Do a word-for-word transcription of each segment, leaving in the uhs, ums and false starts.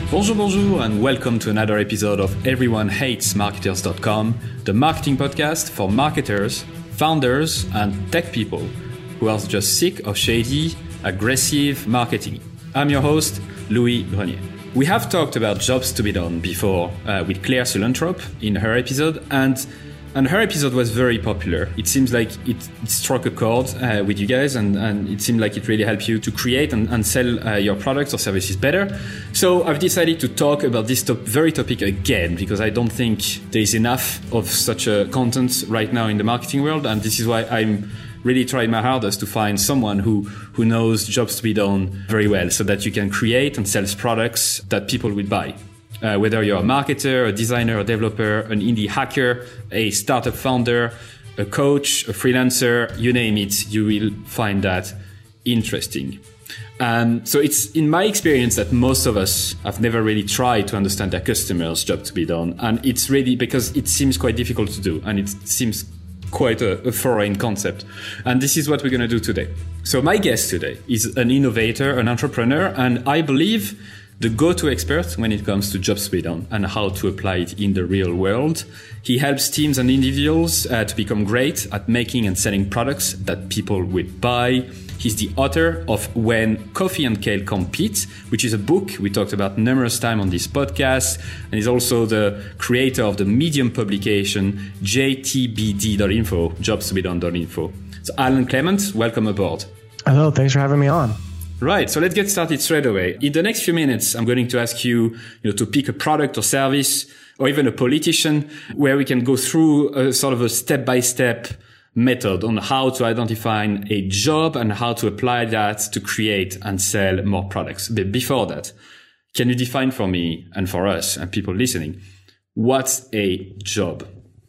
Bonjour, bonjour, and welcome to another episode of Everyone Hates Marketers dot com, the marketing podcast for marketers, founders, and tech people who are just sick of shady, aggressive marketing. I'm your host, Louis Grenier. We have talked about jobs to be done before uh, with Claire Sulentrop in her episode, and and her episode was very popular. It seems like it, it struck a chord uh, with you guys, and, and it seemed like it really helped you to create and, and sell uh, your products or services better. So I've decided to talk about this top, very topic again, because I don't think there is enough of such a content right now in the marketing world, and this is why I'm really trying my hardest to find someone who, who knows jobs to be done very well, so that you can create and sell products that people will buy. Uh, whether you're a marketer, a designer, a developer, an indie hacker, a startup founder, a coach, a freelancer, you name it, you will find that interesting. Um, so it's in my experience that most of us have never really tried to understand their customers' job to be done. And it's really because it seems quite difficult to do, and it seems quite a, a foreign concept. And this is what we're going to do today. So my guest today is an innovator, an entrepreneur, and I believe the go-to expert when it comes to jobs to be done and how to apply it in the real world. He helps teams and individuals uh, to become great at making and selling products that people will buy. He's the author of When Coffee and Kale Compete, which is a book we talked about numerous times on this podcast. And he's also the creator of the Medium publication, J T B D dot info, jobs to be done dot info. So Alan Clement, welcome aboard. Hello, thanks for having me on. Right. So let's get started straight away. In the next few minutes, I'm going to ask you, you know, to pick a product or service or even a politician where we can go through a sort of a step-by-step method on how to identify a job and how to apply that to create and sell more products. But before that, can you define for me and for us and people listening, what's a job?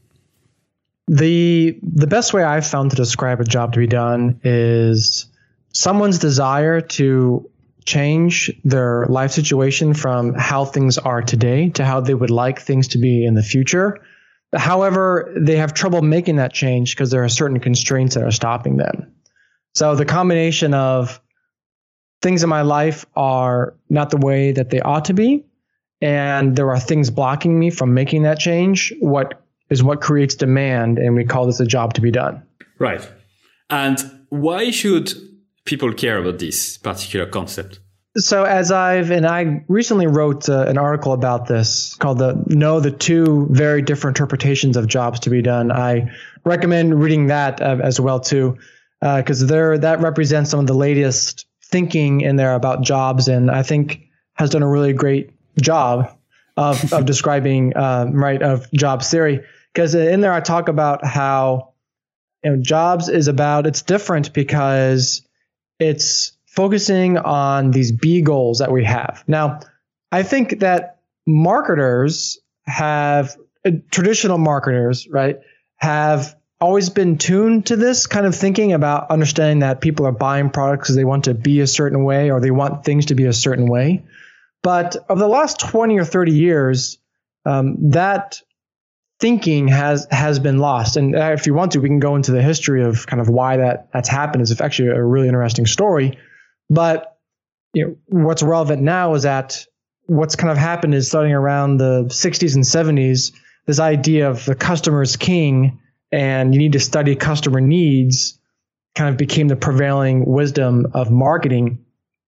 The, the best way I've found to describe a job to be done is someone's desire to change their life situation from how things are today to how they would like things to be in the future. However, they have trouble making that change because there are certain constraints that are stopping them. So the combination of things in my life are not the way that they ought to be, and there are things blocking me from making that change, what is what creates demand, and we call this a job to be done. Right. And why should people care about this particular concept? So as I've, and I recently wrote uh, an article about this called the Know the Two Very Different Interpretations of Jobs to be Done. I recommend reading that uh, as well too, because uh, there that represents some of the latest thinking in there about jobs, and I think has done a really great job of, of describing, uh, right, of jobs theory. Because in there I talk about how, you know, jobs is about, it's different because it's focusing on these B goals that we have. Now, I think that marketers have, uh, traditional marketers, right, have always been tuned to this kind of thinking about understanding that people are buying products because they want to be a certain way or they want things to be a certain way. But over the last twenty or thirty years, um, that thinking has has been lost. And if you want to, we can go into the history of kind of why that that's happened. It's actually a really interesting story. But you know, what's relevant now is that what's kind of happened is starting around the sixties and seventies, this idea of the customer is king and you need to study customer needs kind of became the prevailing wisdom of marketing.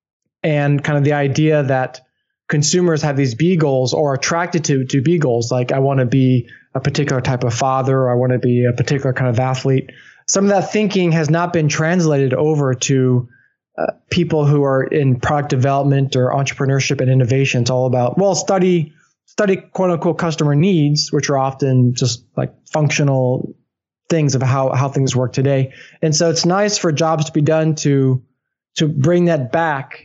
And kind of the idea that consumers have these B goals or are attracted to, to B goals, like I want to be a particular type of father, or I want to be a particular kind of athlete. Some of that thinking has not been translated over to uh, people who are in product development or entrepreneurship and innovation. It's all about, well, study, study quote unquote customer needs, which are often just like functional things of how, how things work today. And so it's nice for jobs to be done to, to bring that back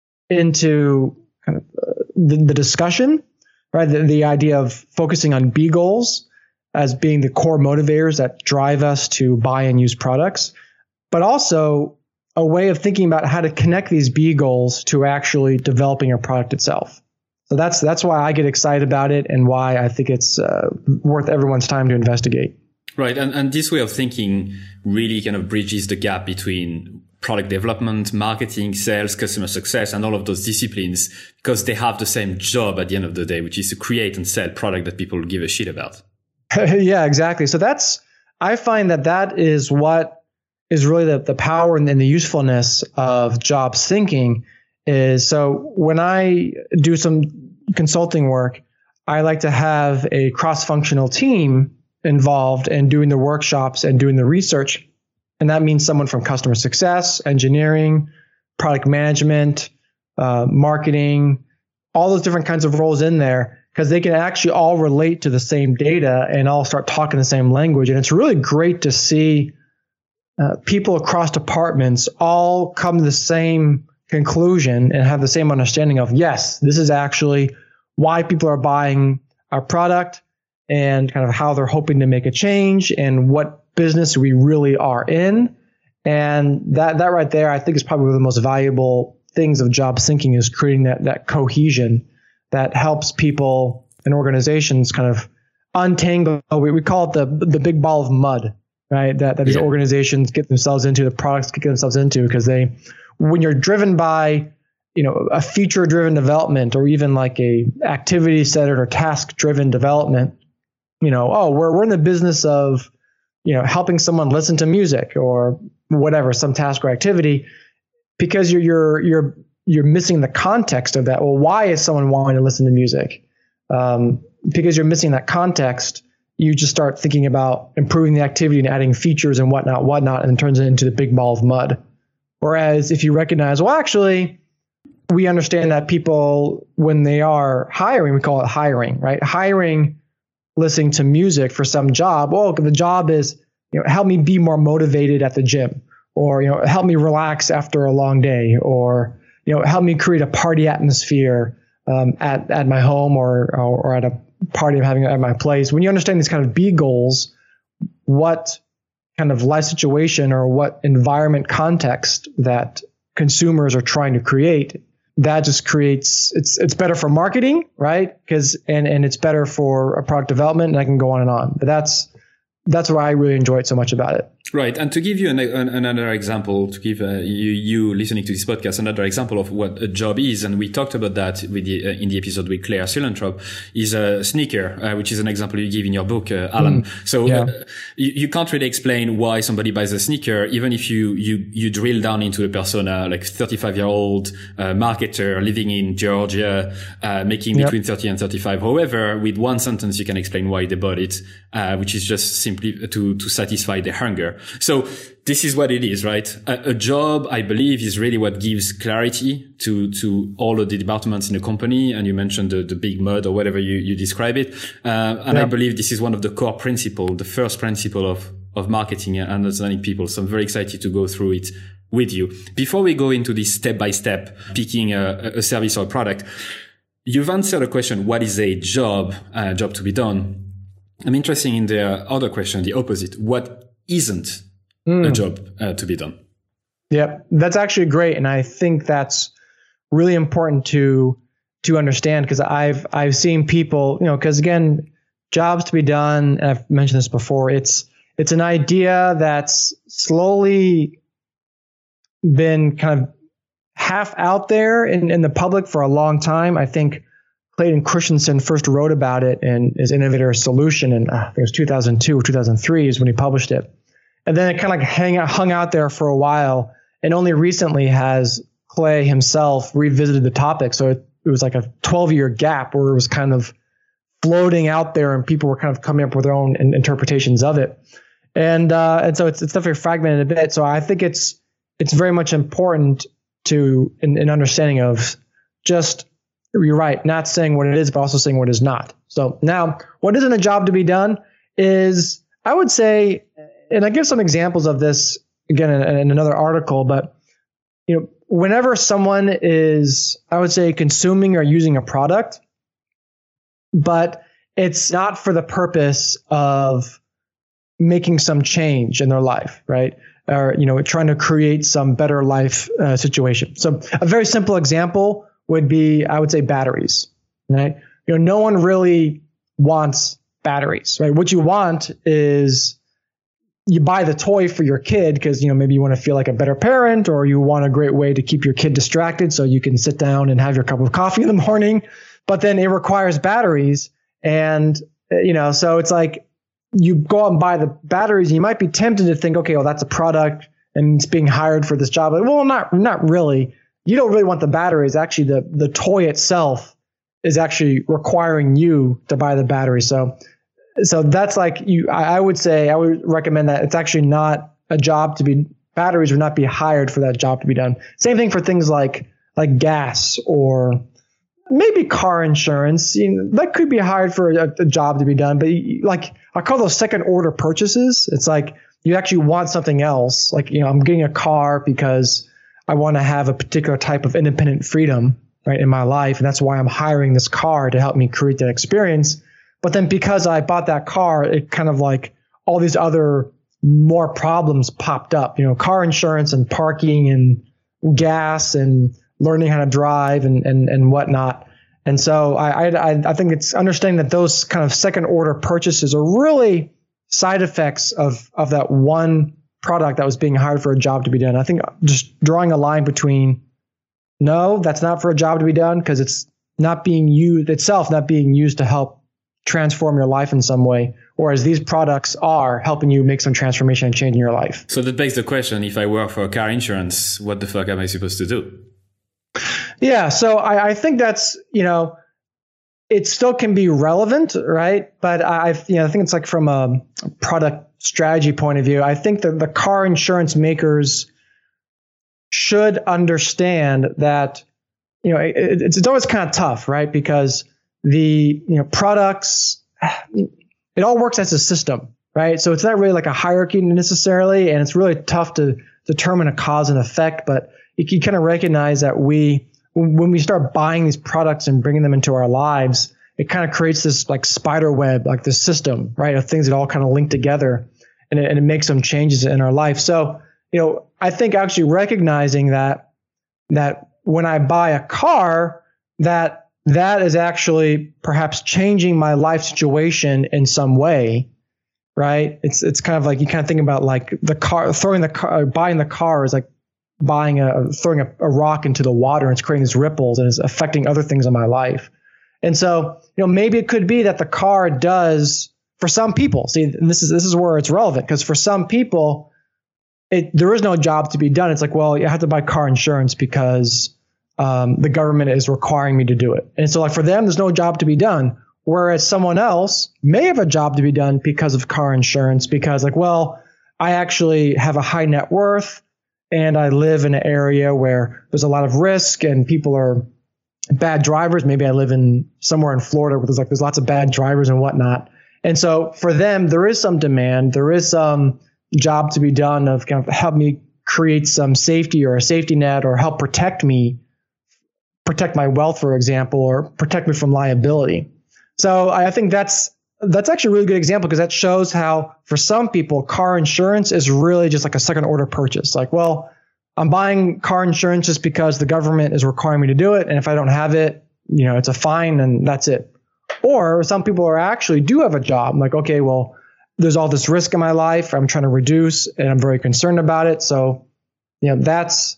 into kind of uh, the, the discussion, right? The, the idea of focusing on B goals as being the core motivators that drive us to buy and use products, but also a way of thinking about how to connect these B goals to actually developing a product itself. So that's that's why I get excited about it and why I think it's uh, worth everyone's time to investigate. Right. And, and this way of thinking really kind of bridges the gap between product development, marketing, sales, customer success, and all of those disciplines, because they have the same job at the end of the day, which is to create and sell product that people give a shit about. Yeah, exactly. So that's, I find that that is what is really the, the power and, and the usefulness of jobs thinking is, so when I do some consulting work, I like to have a cross-functional team involved in doing the workshops and doing the research. And that means someone from customer success, engineering, product management, uh, marketing, all those different kinds of roles in there, because they can actually all relate to the same data and all start talking the same language. And it's really great to see uh, people across departments all come to the same conclusion and have the same understanding of, yes, this is actually why people are buying our product and kind of how they're hoping to make a change and what business we really are in. And that that right there, I think, is probably one of the most valuable things of job thinking, is creating that that cohesion that helps people and organizations kind of untangle. We, we call it the the big ball of mud, right? That that these yeah. organizations get themselves into, the products get themselves into, because they, when you're driven by, you know, a feature driven development or even like a activity centered or task driven development, you know, oh, we're we're in the business of, you know, helping someone listen to music or whatever, some task or activity, because you're you're you're you're missing the context of that. Well, why is someone wanting to listen to music? Um, because you're missing that context, you just start thinking about improving the activity and adding features and whatnot, whatnot, and it turns it into the big ball of mud. Whereas if you recognize, well, actually, we understand that people, when they are hiring, we call it hiring, right? Hiring, listening to music for some job. Well, the job is, you know, help me be more motivated at the gym, or, you know, help me relax after a long day, or, you know, help me create a party atmosphere um, at at my home or, or or at a party I'm having at my place. When you understand these kind of B goals, what kind of life situation or what environment context that consumers are trying to create, that just creates, it's it's better for marketing, right? Because and and it's better for a product development, and I can go on and on. But that's that's why I really enjoy it so much about it. Right. And to give you an, an, another example, to give uh, you, you listening to this podcast, another example of what a job is, and we talked about that with the, uh, in the episode with Claire Suellentrop, is a sneaker, uh, which is an example you give in your book, uh, Alan. Mm, so yeah. uh, you, you can't really explain why somebody buys a sneaker, even if you, you, you drill down into a persona, like thirty-five year old uh, marketer living in Georgia, uh, making yep. between thirty and thirty-five. However, with one sentence, you can explain why they bought it, uh, which is just simply to, to satisfy their hunger. So this is what it is, right? A, a job, I believe, is really what gives clarity to, to all of the departments in a company. And you mentioned the, the big mud or whatever you, you describe it. Uh, and yeah. I believe this is one of the core principles, the first principle of, of marketing and understanding people. So I'm very excited to go through it with you. Before we go into this step by step, picking a, a service or a product, you've answered the question, what is a job, a job to be done? I'm interested in the other question, the opposite. What isn't mm. a job uh, to be done? Yep, that's actually great, and I think that's really important to to understand, because I've I've seen people, you know, because again, jobs to be done, and I've mentioned this before. It's it's an idea that's slowly been kind of half out there in, in the public for a long time. I think Clayton Christensen first wrote about it in his Innovator Solution, and uh, I think it was two thousand two or two thousand three is when he published it. And then it kind of like hang out, hung out there for a while, and only recently has Clay himself revisited the topic. So it, it was like a twelve year gap where it was kind of floating out there, and people were kind of coming up with their own in, interpretations of it. And uh, and so it's it's definitely fragmented a bit. So I think it's it's very much important to an, an understanding of just, you're right, not saying what it is, but also saying what it is not. So now, what isn't a job to be done is, I would say, and I give some examples of this again in, in another article, but you know, whenever someone is, I would say, consuming or using a product, but it's not for the purpose of making some change in their life, right? Or, you know, trying to create some better life uh, situation. So a very simple example would be, I would say, batteries, right? You know, no one really wants batteries, right? What you want is you buy the toy for your kid because, you know, maybe you want to feel like a better parent, or you want a great way to keep your kid distracted so you can sit down and have your cup of coffee in the morning. But then it requires batteries. And, you know, so it's like you go out and buy the batteries and you might be tempted to think, okay, well, that's a product and it's being hired for this job. But, well, not, not really. You don't really want the batteries. Actually, the, the toy itself is actually requiring you to buy the battery. So, so that's like you, I, I would say, I would recommend that it's actually not a job to be, batteries would not be hired for that job to be done. Same thing for things like, like gas or maybe car insurance. You know, that could be hired for a, a job to be done, but you, like I call those second order purchases. It's like you actually want something else. Like, you know, I'm getting a car because I want to have a particular type of independent freedom, right, in my life. And that's why I'm hiring this car to help me create that experience. But then because I bought that car, it kind of like all these other more problems popped up, you know, car insurance and parking and gas and learning how to drive and, and, and whatnot. And so I, I, I think it's understanding that those kind of second order purchases are really side effects of, of that one product that was being hired for a job to be done. I think just drawing a line between, no, that's not for a job to be done because it's not being used itself, not being used to help transform your life in some way, whereas these products are helping you make some transformation and change in your life. So that begs the question, if I work for car insurance, what the fuck am I supposed to do? Yeah, so I, I think that's, you know, it still can be relevant, right? But I, you know, I think it's like from a product strategy point of view, I think that the car insurance makers should understand that, you know, it, it's, it's always kind of tough, right? Because the, you know, products, it all works as a system, right? So it's not really like a hierarchy necessarily, and it's really tough to determine a cause and effect, but you can kind of recognize that we, when we start buying these products and bringing them into our lives, it kind of creates this like spider web, like this system, right, of things that all kind of link together, and it, and it makes some changes in our life. So, you know, I think actually recognizing that, that when I buy a car, that that is actually perhaps changing my life situation in some way, right? It's it's kind of like you kind of think about like the car, throwing the car, buying the car is like buying a, throwing a, a rock into the water, and it's creating these ripples and it's affecting other things in my life. And so, you know, maybe it could be that the car does for some people. See, and this is this is where it's relevant, because for some people, it there is no job to be done. It's like, well, you have to buy car insurance because um, the government is requiring me to do it. And so, like for them, there's no job to be done. Whereas someone else may have a job to be done because of car insurance, because like, well, I actually have a high net worth and I live in an area where there's a lot of risk and people are bad drivers. Maybe I live in somewhere in Florida where there's like, there's lots of bad drivers and whatnot. And so for them, there is some demand. There is some job to be done of kind of help me create some safety or a safety net, or help protect me, protect my wealth, for example, or protect me from liability. So I think that's that's actually a really good example, because that shows how for some people, car insurance is really just like a second order purchase. Like, well, I'm buying car insurance just because the government is requiring me to do it. And if I don't have it, you know, it's a fine and that's it. Or some people are actually do have a job. I'm like, okay, well, there's all this risk in my life I'm trying to reduce and I'm very concerned about it. So, you know, that's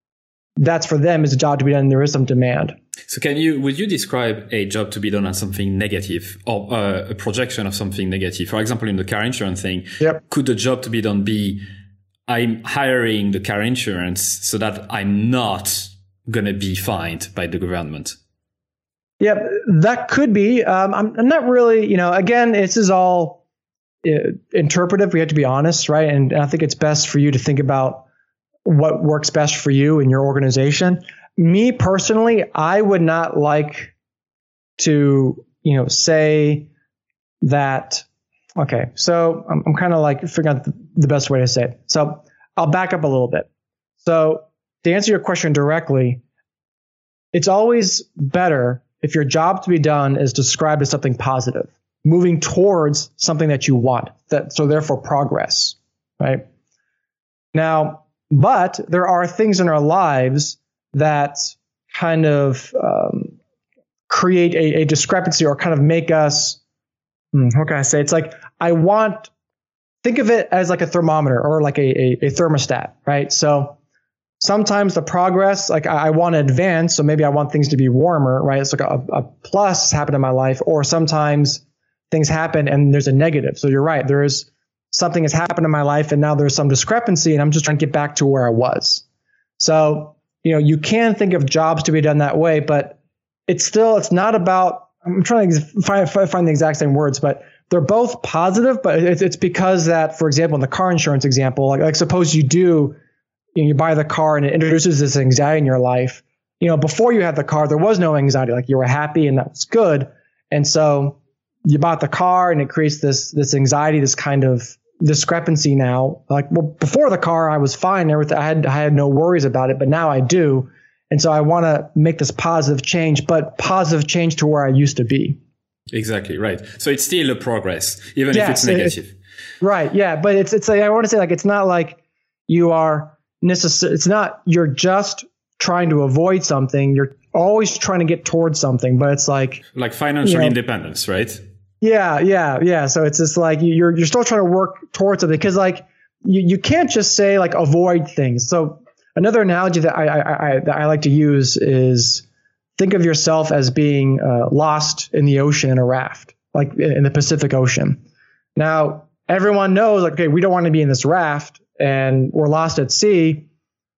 that's for them is a job to be done. There is some demand. So can you, would you describe a job to be done as something negative, or uh, a projection of something negative? For example, in the car insurance thing, yep. Could the job to be done be, I'm hiring the car insurance so that I'm not going to be fined by the government? Yeah, that could be. Um, I'm, I'm not really, you know, again, this is all uh, interpretive. We have to be honest, right? And, and I think it's best for you to think about what works best for you and your organization. Me personally, I would not like to, you know, say that, okay, so I'm, I'm kind of like figuring out the, the best way to say it. So I'll back up a little bit. So to answer your question directly, it's always better if your job to be done is described as something positive, moving towards something that you want, that so therefore progress, right? Now, but there are things in our lives that kind of um, create a, a discrepancy, or kind of make us, hmm, how can I say? It's like, I want think of it as like a thermometer or like a, a, a thermostat, right? So sometimes the progress, like I, I want to advance, so maybe I want things to be warmer, right? It's like a, a plus happen in my life, or sometimes things happen and there's a negative. So you're right, there is something has happened in my life and now there's some discrepancy and I'm just trying to get back to where I was. So, you know, you can think of jobs to be done that way, but it's still, it's not about, I'm trying to find, find the exact same words, but they're both positive, but it's, it's because that, for example, in the car insurance example, like, like suppose you do, you know, you buy the car and it introduces this anxiety in your life. You know, before you had the car, there was no anxiety, like you were happy and that was good. And so you bought the car and it creates this, this anxiety, this kind of discrepancy now. Like, well, before the car, I was fine. Everything, I had, I had no worries about it, but now I do. And so I want to make this positive change, but positive change to where I used to be. Exactly. Right. So it's still a progress, even yes, if it's negative. It, right. Yeah. But it's, it's like, I want to say like, it's not like you are necessary. It's not, you're just trying to avoid something. You're always trying to get towards something, but it's like, like financial you know, independence, right? Yeah. Yeah. Yeah. So it's just like, you're, you're still trying to work towards something because like you, you can't just say like avoid things. So another analogy that I, I, I, that I like to use is, think of yourself as being uh, lost in the ocean in a raft, like in the Pacific Ocean. Now, everyone knows, like, okay, we don't want to be in this raft and we're lost at sea.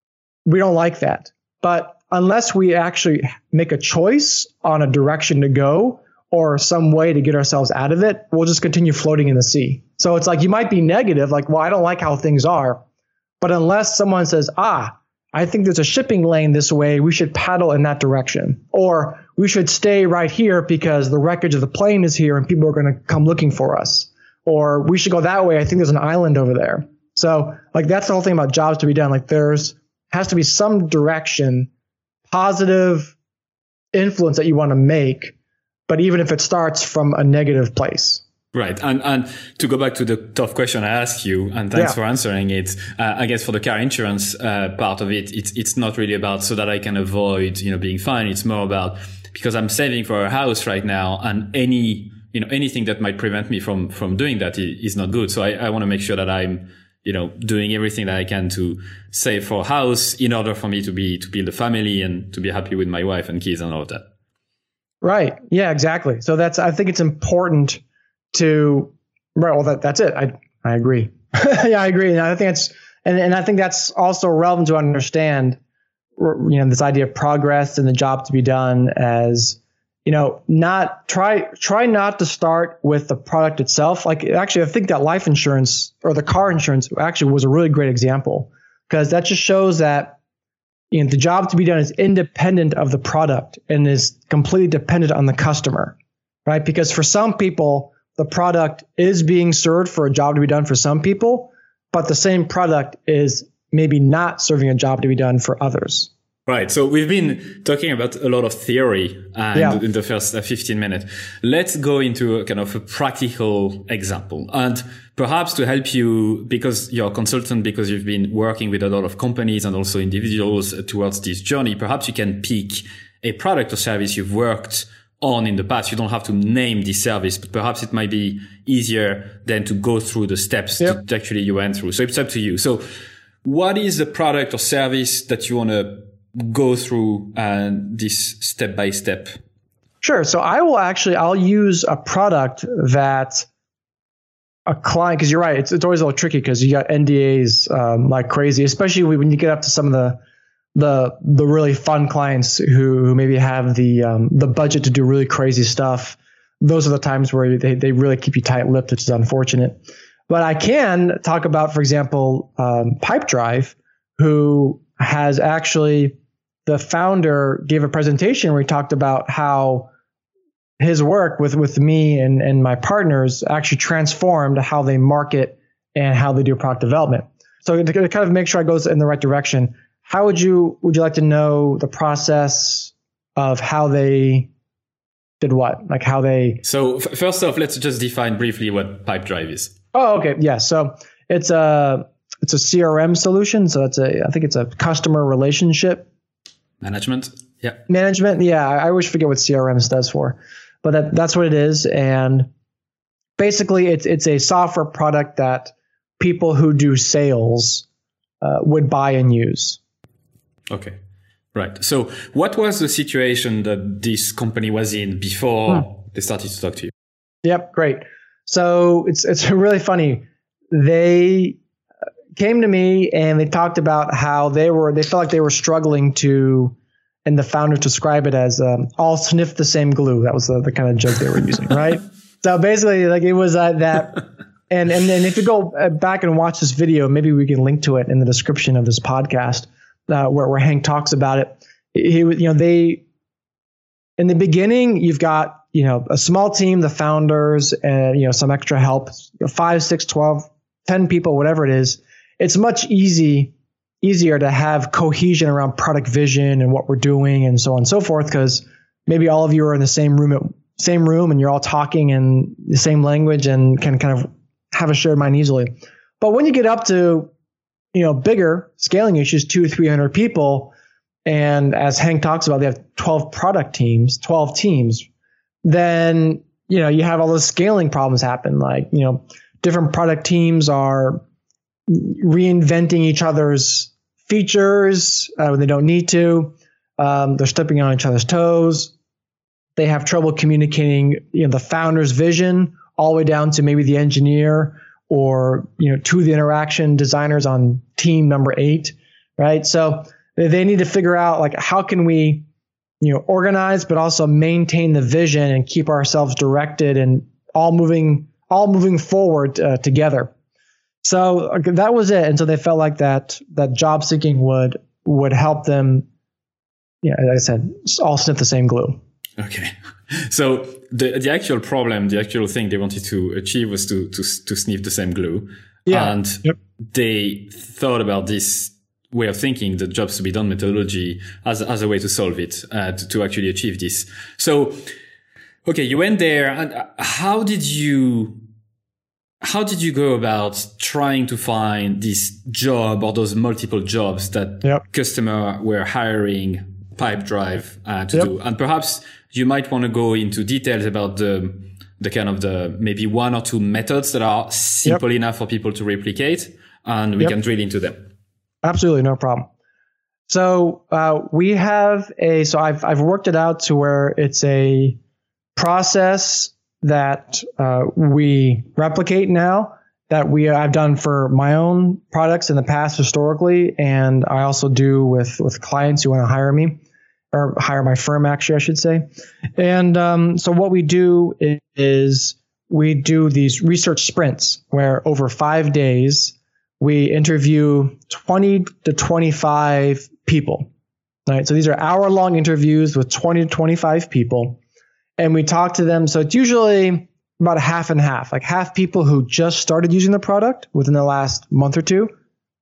We don't like that. But unless we actually make a choice on a direction to go or some way to get ourselves out of it, we'll just continue floating in the sea. So it's like you might be negative, like, well, I don't like how things are. But unless someone says, ah, I think there's a shipping lane this way, we should paddle in that direction. Or we should stay right here because the wreckage of the plane is here and people are going to come looking for us. Or we should go that way. I think there's an island over there. So like that's the whole thing about jobs to be done. Like there's has to be some direction, positive influence that you want to make, but even if it starts from a negative place. Right. And, and to go back to the tough question I asked you, and thanks yeah. for answering it. Uh, I guess for the car insurance, uh, part of it, it's, it's not really about so that I can avoid, you know, being fine. It's more about because I'm saving for a house right now and any, you know, anything that might prevent me from, from doing that is not good. So I, I want to make sure that I'm, you know, doing everything that I can to save for a house in order for me to be, to build a family and to be happy with my wife and kids and all of that. Right. Yeah, exactly. So that's, I think it's important to, right. Well, that, that's it. I, I agree. yeah, I agree. And I think it's, and, and I think that's also relevant to understand, you know, this idea of progress and the job to be done as, you know, not try, try not to start with the product itself. Like actually, I think that life insurance or the car insurance actually was a really great example because that just shows that, you know, the job to be done is independent of the product and is completely dependent on the customer, right? Because for some people, the product is being served for a job to be done for some people, but the same product is maybe not serving a job to be done for others. Right. So we've been talking about a lot of theory uh, yeah. in the first uh, fifteen minutes. Let's go into a kind of a practical example. And perhaps to help you, because you're a consultant, because you've been working with a lot of companies and also individuals towards this journey, perhaps you can pick a product or service you've worked on in the past. You don't have to name the service, but perhaps it might be easier than to go through the steps yep. that actually you went through. So it's up to you. So what is the product or service that you want to go through uh, this step by step? Sure. So I will actually, I'll use a product that a client, because you're right, it's, it's always a little tricky because you got N D As um, like crazy, especially when you get up to some of the the the really fun clients who, who maybe have the um, the budget to do really crazy stuff. Those are the times where they, they really keep you tight-lipped, which is unfortunate. But I can talk about, for example, um, Pipedrive, who has actually, the founder gave a presentation where he talked about how his work with, with me and, and my partners actually transformed how they market and how they do product development. So to kind of make sure I goes in the right direction, how would you would you like to know the process of how they did what? Like how they... So f- first off, let's just define briefly what Pipedrive is. Oh, okay. Yeah. So it's a, it's a C R M solution. So it's a, I think it's a customer relationship management. Yeah. Management. Yeah. I always forget what C R M stands for, but that, that's what it is. And basically it's, it's a software product that people who do sales uh, would buy and use. Okay. Right. So what was the situation that this company was in before hmm. they started to talk to you? Yep. Great. So it's, it's really funny. They came to me and they talked about how they were, they felt like they were struggling to, and the founders describe it as um, all sniff the same glue. That was the, the kind of joke they were using, right? So basically, like it was uh, that, and and then if you go back and watch this video, maybe we can link to it in the description of this podcast, uh, where where Hank talks about it. He, you know, they in the beginning, you've got you know a small team, the founders, and you know some extra help, five, six, twelve, ten people, whatever it is. It's much easy. easier to have cohesion around product vision and what we're doing and so on and so forth, because maybe all of you are in the same room at same room and you're all talking in the same language and can kind of have a shared mind easily. But when you get up to, you know, bigger scaling issues, two, three hundred people, and as Hank talks about, they have twelve product teams, twelve teams, then, you know, you have all those scaling problems happen. Like, you know, different product teams are reinventing each other's features uh, when they don't need to. Um, they're stepping on each other's toes. They have trouble communicating, you know, the founder's vision all the way down to maybe the engineer or, you know, to the interaction designers on team number eight, right? So they need to figure out like how can we, you know, organize but also maintain the vision and keep ourselves directed and all moving all moving forward uh, together. So that was it. And so they felt like that that job seeking would would help them, yeah, like I said, all sniff the same glue. Okay. So the the actual problem, the actual thing they wanted to achieve was to to to sniff the same glue. Yeah. And yep. they thought about this way of thinking, the jobs to be done methodology, as as a way to solve it, uh, to, to actually achieve this. So, okay, you went there, and how did you? How did you go about trying to find this job or those multiple jobs that yep. customer were hiring Pipedrive uh, to yep. do? And perhaps you might want to go into details about the the kind of the maybe one or two methods that are simple yep. enough for people to replicate, and we yep. can drill into them. Absolutely, no problem. So uh, we have a so I've I've worked it out to where it's a process that uh, we replicate now, that we I've done for my own products in the past historically, and I also do with with clients who want to hire me or hire my firm, actually, I should say. And um, so what we do is, is we do these research sprints where over five days we interview twenty to twenty-five people. Right, so these are hour-long interviews with twenty to twenty-five people. And we talk to them. So it's usually about a half and half, like half people who just started using the product within the last month or two.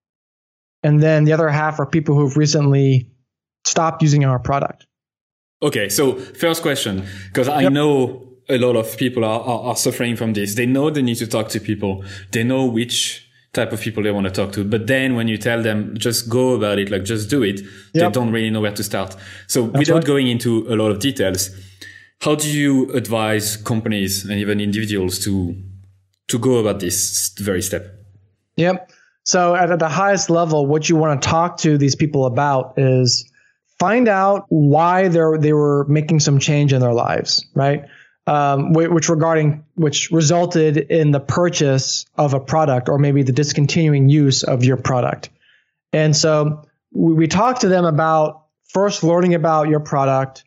And then the other half are people who've recently stopped using our product. Okay. So first question, because I yep. know a lot of people are, are, are suffering from this. They know they need to talk to people. They know which type of people they want to talk to. But then when you tell them, just go about it, like just do it, yep. they don't really know where to start. So That's without right. going into a lot of details, how do you advise companies and even individuals to to go about this very step? Yep. So at, at the highest level, what you want to talk to these people about is find out why they're they were making some change in their lives, right? Um, which regarding which resulted in the purchase of a product or maybe the discontinuing use of your product. And so we, we talk to them about first learning about your product.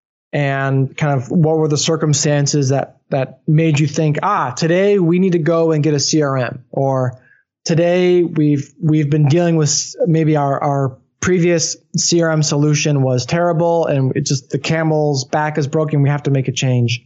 And kind of what were the circumstances that, that made you think, ah, today we need to go and get a C R M, or today we've we've been dealing with maybe our, our previous C R M solution was terrible and it just the camel's back is broken. We have to make a change.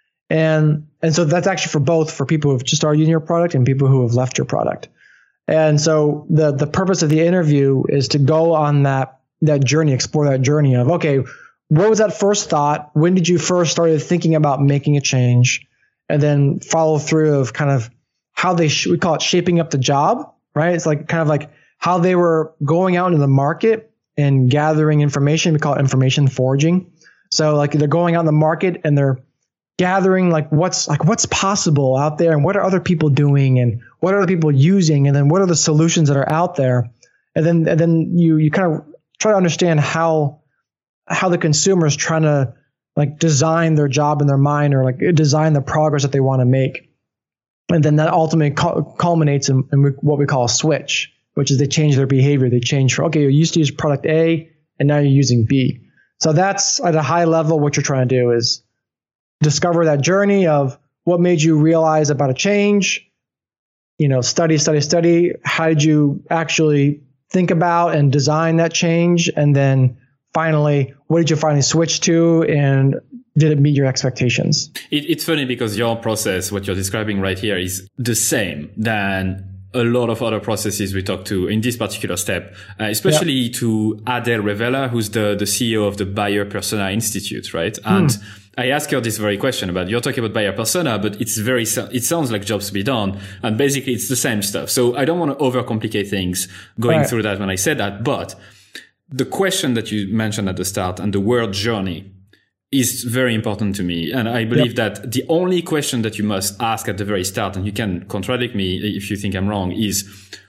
And and so that's actually for both, for people who have just started using your product and people who have left your product. And so the the purpose of the interview is to go on that that journey, explore that journey of, okay, what was that first thought? When did you first started thinking about making a change? And then follow through of kind of how they, sh- we call it shaping up the job, right? It's like kind of like how they were going out into the market and gathering information. We call it information foraging. So like they're going out in the market and they're gathering like what's like what's possible out there and what are other people doing and what are other people using and then what are the solutions that are out there. And then and then you you kind of try to understand how how the consumer is trying to like design their job in their mind or like design the progress that they want to make. And then that ultimately culminates in, in what we call a switch, which is they change their behavior. They change from, okay, you used to use product A and now you're using B. So that's at a high level what you're trying to do is discover that journey of what made you realize about a change, you know, study, study, study. How did you actually think about and design that change? And then finally, what did you finally switch to and did it meet your expectations? It, it's funny because your process, what you're describing right here, is the same than a lot of other processes we talked to in this particular step, uh, especially yep. to Adele Revella, who's the, the C E O of the Buyer Persona Institute, right? And mm. I asked her this very question about, you're talking about buyer persona, but it's very, it sounds like jobs to be done. And basically it's the same stuff. So I don't want to overcomplicate things going right. through that when I said that. But the question that you mentioned at the start and the word journey is very important to me. And I believe yep. that the only question that you must ask at the very start, and you can contradict me if you think I'm wrong, is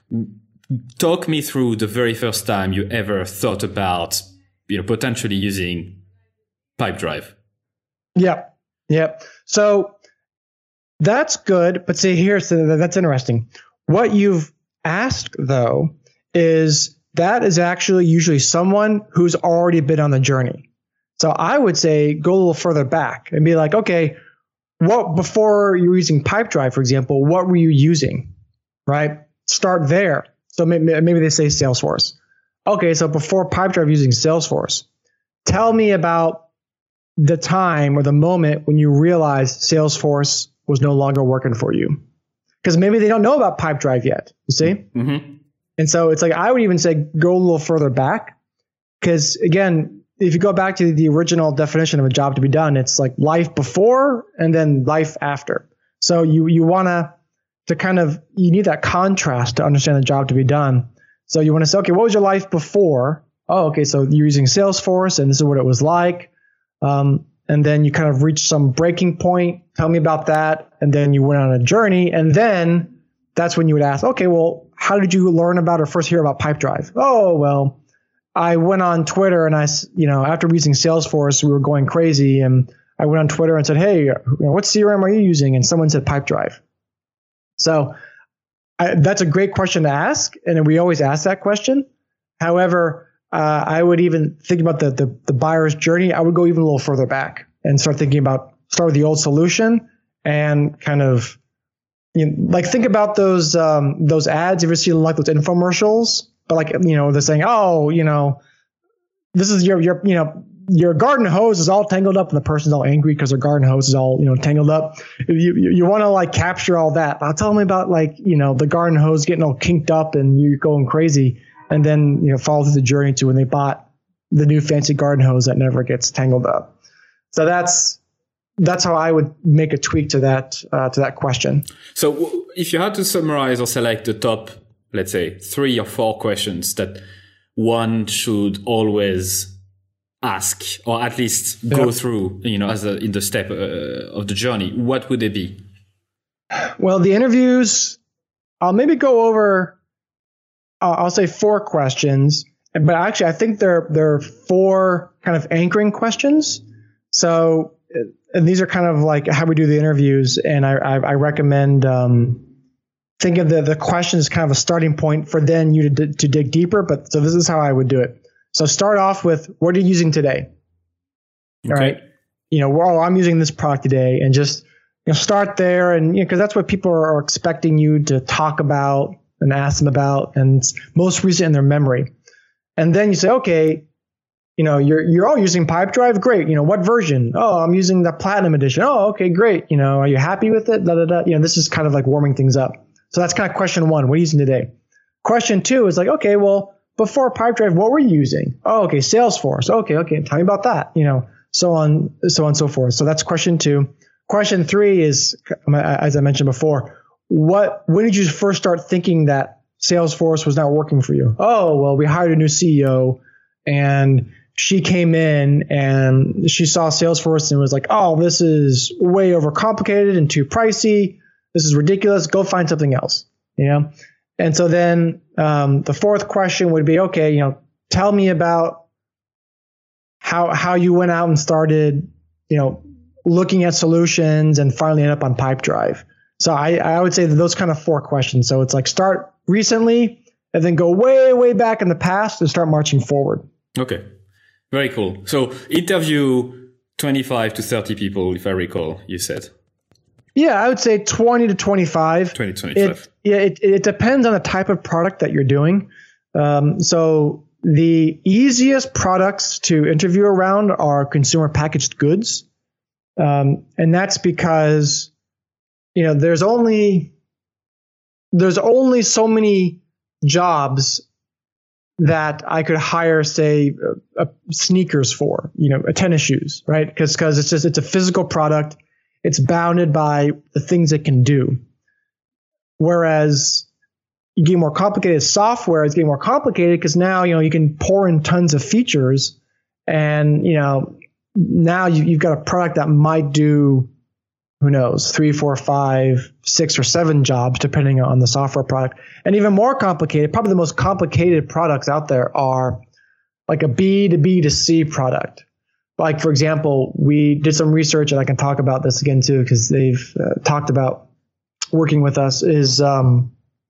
talk me through the very first time you ever thought about, you know, potentially using Pipedrive. Yep. Yep. So that's good. But see, here's the, that's interesting. What you've asked, though, is that is actually usually someone who's already been on the journey. So I would say go a little further back and be like, okay, what before you were using Pipedrive, for example, what were you using, right? Start there. So maybe, maybe they say Salesforce. Okay, so before Pipedrive using Salesforce, tell me about the time or the moment when you realized Salesforce was no longer working for you. Because maybe they don't know about Pipedrive yet, you see? Mm-hmm. And so it's like, I would even say go a little further back. Because again, if you go back to the original definition of a job to be done, it's like life before and then life after. So you, you want to, to kind of, you need that contrast to understand the job to be done. So you want to say, okay, what was your life before? Oh, okay. So you're using Salesforce and this is what it was like. Um, and then you kind of reach some breaking point. Tell me about that. And then you went on a journey. And then that's when you would ask, okay, well, how did you learn about or first hear about Pipedrive? Oh, well, I went on Twitter and I, you know, after using Salesforce, we were going crazy. And I went on Twitter and said, hey, you know, what C R M are you using? And someone said Pipedrive. So I, that's a great question to ask. And we always ask that question. However, uh, I would even think about the, the, the buyer's journey. I would go even a little further back and start thinking about, start with the old solution and kind of, you know, like think about those, um, those ads. You ever see like those infomercials? But like, you know, they're saying, oh, you know, this is your, your, you know, your garden hose is all tangled up and the person's all angry because their garden hose is all, you know, tangled up. You, you, you want to like capture all that. I'll tell them about like, you know, the garden hose getting all kinked up and you're going crazy. And then, you know, follow through the journey to when they bought the new fancy garden hose that never gets tangled up. So that's, that's how I would make a tweak to that, uh, to that question. So if you had to summarize or select the top, let's say three or four questions that one should always ask, or at least go yep. through, you know, as a, in the step uh, of the journey, what would they be? Well, the interviews, I'll maybe go over, uh, I'll say four questions, but actually I think there, there are four kind of anchoring questions. So, and these are kind of like how we do the interviews. And I, I, I recommend, um, think of the, the question as kind of a starting point for then you to, to dig deeper. But so this is how I would do it. So start off with, what are you using today? Okay. All right. You know, well, I'm using this product today, and just, you know, start there. And, you know, cause that's what people are expecting you to talk about and ask them about, and it's most recent in their memory. And then you say, okay, you know, you're, you're all using Pipedrive. Great. You know, what version? Oh, I'm using the Platinum edition. Oh, okay, great. You know, are you happy with it? Da, da, da. You know, this is kind of like warming things up. So that's kind of question one. What are you using today? Question two is like, okay, well, before Pipedrive, what were you using? Oh, okay, Salesforce. Okay, okay, tell me about that. You know, so on, so on and so forth. So that's question two. Question three is, as I mentioned before, what? When did you first start thinking that Salesforce was not working for you? Oh, well, we hired a new C E O, and she came in and she saw Salesforce and was like, oh, this is way overcomplicated and too pricey. This is ridiculous. Go find something else, you know? And so then um, the fourth question would be, okay, you know, tell me about how how you went out and started, you know, looking at solutions and finally end up on Pipedrive. So I, I would say that those kind of four questions. So it's like start recently and then go way, way back in the past and start marching forward. Okay. Very cool. So interview twenty-five to thirty people, if I recall, you said. Yeah, I would say twenty to twenty-five. twenty to twenty-five. It, yeah, it, it depends on the type of product that you're doing. Um, so the easiest products to interview around are consumer packaged goods. Um, and that's because, you know, there's only, there's only so many jobs that I could hire, say, uh, uh, sneakers for, you know, uh, tennis shoes, right? Because because it's just it's a physical product. It's bounded by the things it can do. Whereas you get more complicated software, it's getting more complicated because now, you know, you can pour in tons of features, and you know, now you, you've got a product that might do, who knows, three, four, five, six, or seven jobs, depending on the software product. And even more complicated, probably the most complicated products out there are like a B to B to C product. Like, for example, we did some research, and I can talk about this again too, because they've uh, talked about working with us, is um,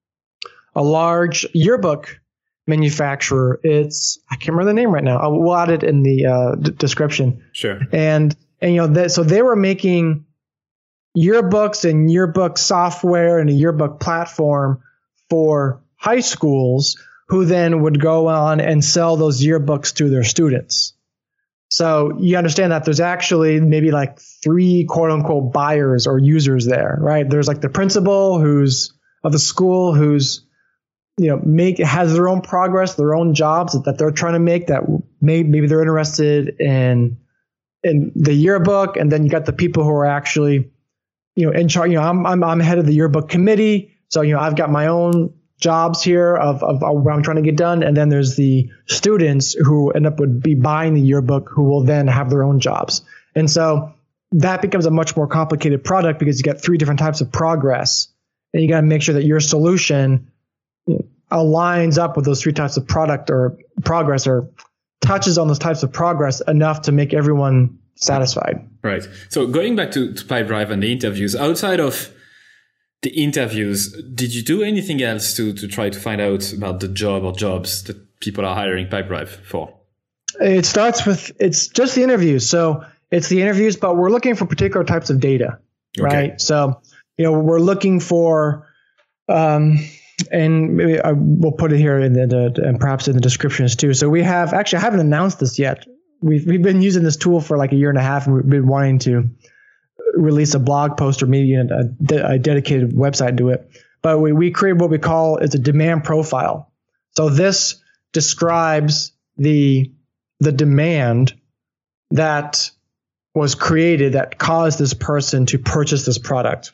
a large yearbook manufacturer. It's, I can't remember the name right now. I will add it in the uh, d- description. Sure. And, and you know, that, so they were making yearbooks and yearbook software and a yearbook platform for high schools who then would go on and sell those yearbooks to their students. So you understand that there's actually maybe like three quote unquote buyers or users there, right? There's like the principal who's of the school who's, you know, make has their own progress, their own jobs that, that they're trying to make that may, maybe they're interested in, in the yearbook. And then you got the people who are actually, you know, in charge. You know, I'm, I'm, I'm head of the yearbook committee. So, you know, I've got my own jobs here of, of, of what I'm trying to get done. And then there's the students who end up would be buying the yearbook who will then have their own jobs. And so that becomes a much more complicated product because you got three different types of progress, and you got to make sure that your solution, you know, aligns up with those three types of product or progress or touches on those types of progress enough to make everyone satisfied. Right. So going back to, to Pipedrive and the interviews, outside of the interviews, did you do anything else to, to try to find out about the job or jobs that people are hiring Pipedrive for? It starts with, it's just the interviews. So it's the interviews, but we're looking for particular types of data, right? Okay. So, you know, we're looking for, um, and maybe I will put it here in the, the, and perhaps in the descriptions too. So we have, actually, I haven't announced this yet. We've, we've been using this tool for like a year and a half, and we've been wanting to release a blog post or maybe a, a dedicated website to it. But we, we create what we call is a demand profile. So this describes the, the demand that was created that caused this person to purchase this product.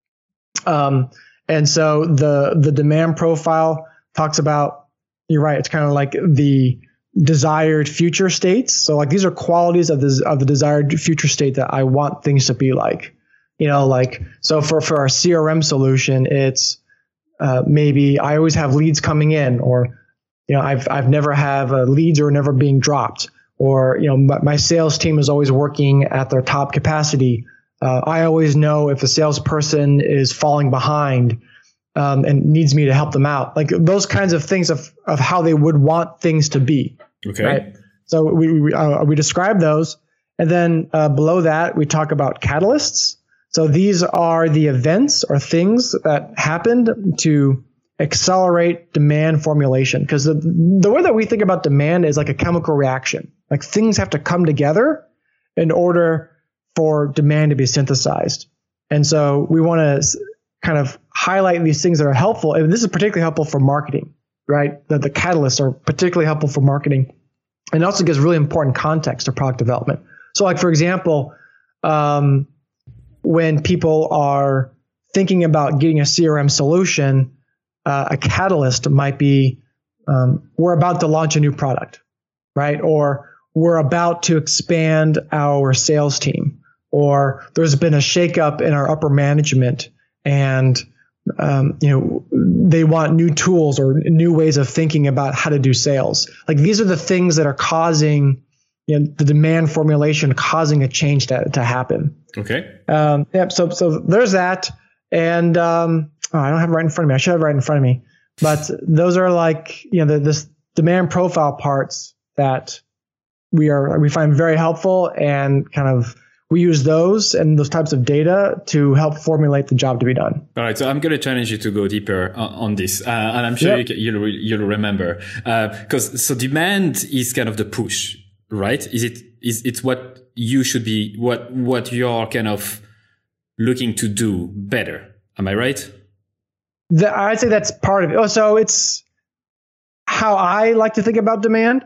Um, and so the, the demand profile talks about, you're right, it's kind of like the desired future states. So like these are qualities of the of the desired future state that I want things to be like. You know, like so for for our C R M solution, it's uh, maybe I always have leads coming in, or you know I've I've never have uh, leads are never being dropped, or you know my, my sales team is always working at their top capacity. Uh, I always know if a salesperson is falling behind um, and needs me to help them out. Like those kinds of things of of how they would want things to be. Okay. Right. So we we, uh, we describe those, and then uh, below that we talk about catalysts. So these are the events or things that happened to accelerate demand formulation. Because the the way that we think about demand is like a chemical reaction. Like things have to come together in order for demand to be synthesized. And so we want to kind of highlight these things that are helpful. And this is particularly helpful for marketing. Right? The, the catalysts are particularly helpful for marketing, and it also gives really important context to product development. So like, for example, um, when people are thinking about getting a C R M solution, uh, a catalyst might be, um, we're about to launch a new product, right? Or we're about to expand our sales team, or there's been a shakeup in our upper management, and um, you know, they want new tools or new ways of thinking about how to do sales. Like these are the things that are causing, you know, the demand formulation, causing a change to, to happen. Okay. Um, yeah. So, so there's that. And, um, oh, I don't have it right in front of me. I should have it right in front of me, but those are like, you know, the, this demand profile parts that we are, we find very helpful, and kind of, we use those and those types of data to help formulate the job to be done. All right, so I'm going to challenge you to go deeper on, on this, uh, and I'm sure yep. you, you'll you'll remember, because uh, so demand is kind of the push, right? Is it is it's what you should be, what what you're kind of looking to do better? Am I right? The, I'd say that's part of it. Oh, so it's how I like to think about demand.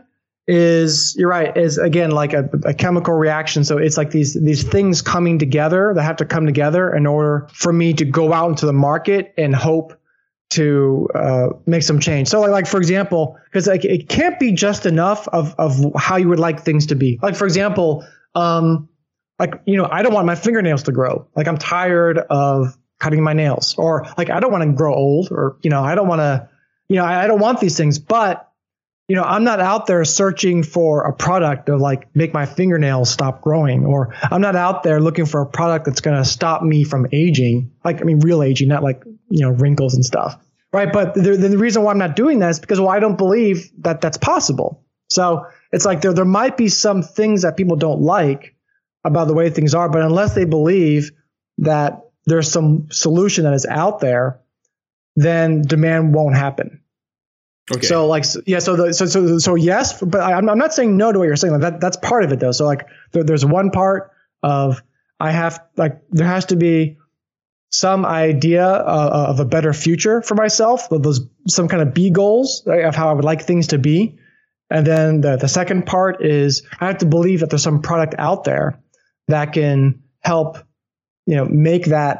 Is you're right, is again like a, a chemical reaction. So it's like these these things coming together that have to come together in order for me to go out into the market and hope to uh, make some change. So like, like for example, because like it can't be just enough of of how you would like things to be. Like for example, um, like you know, I don't want my fingernails to grow. Like I'm tired of cutting my nails, or like I don't want to grow old, or you know, I don't want to, you know, I, I don't want these things, but you know, I'm not out there searching for a product to like make my fingernails stop growing, or I'm not out there looking for a product that's going to stop me from aging. Like, I mean, real aging, not like, you know, wrinkles and stuff. Right. But the, the reason why I'm not doing that is because, well, I don't believe that that's possible. So it's like there, there might be some things that people don't like about the way things are, but unless they believe that there's some solution that is out there, then demand won't happen. Okay. So like, yeah, so, the, so, so, so yes, but I'm, I'm not saying no to what you're saying. Like that, that's part of it though. So like there, there's one part of, I have like, there has to be some idea uh, of a better future for myself, those, some kind of B goals, right, of how I would like things to be. And then the, the second part is I have to believe that there's some product out there that can help, you know, make that,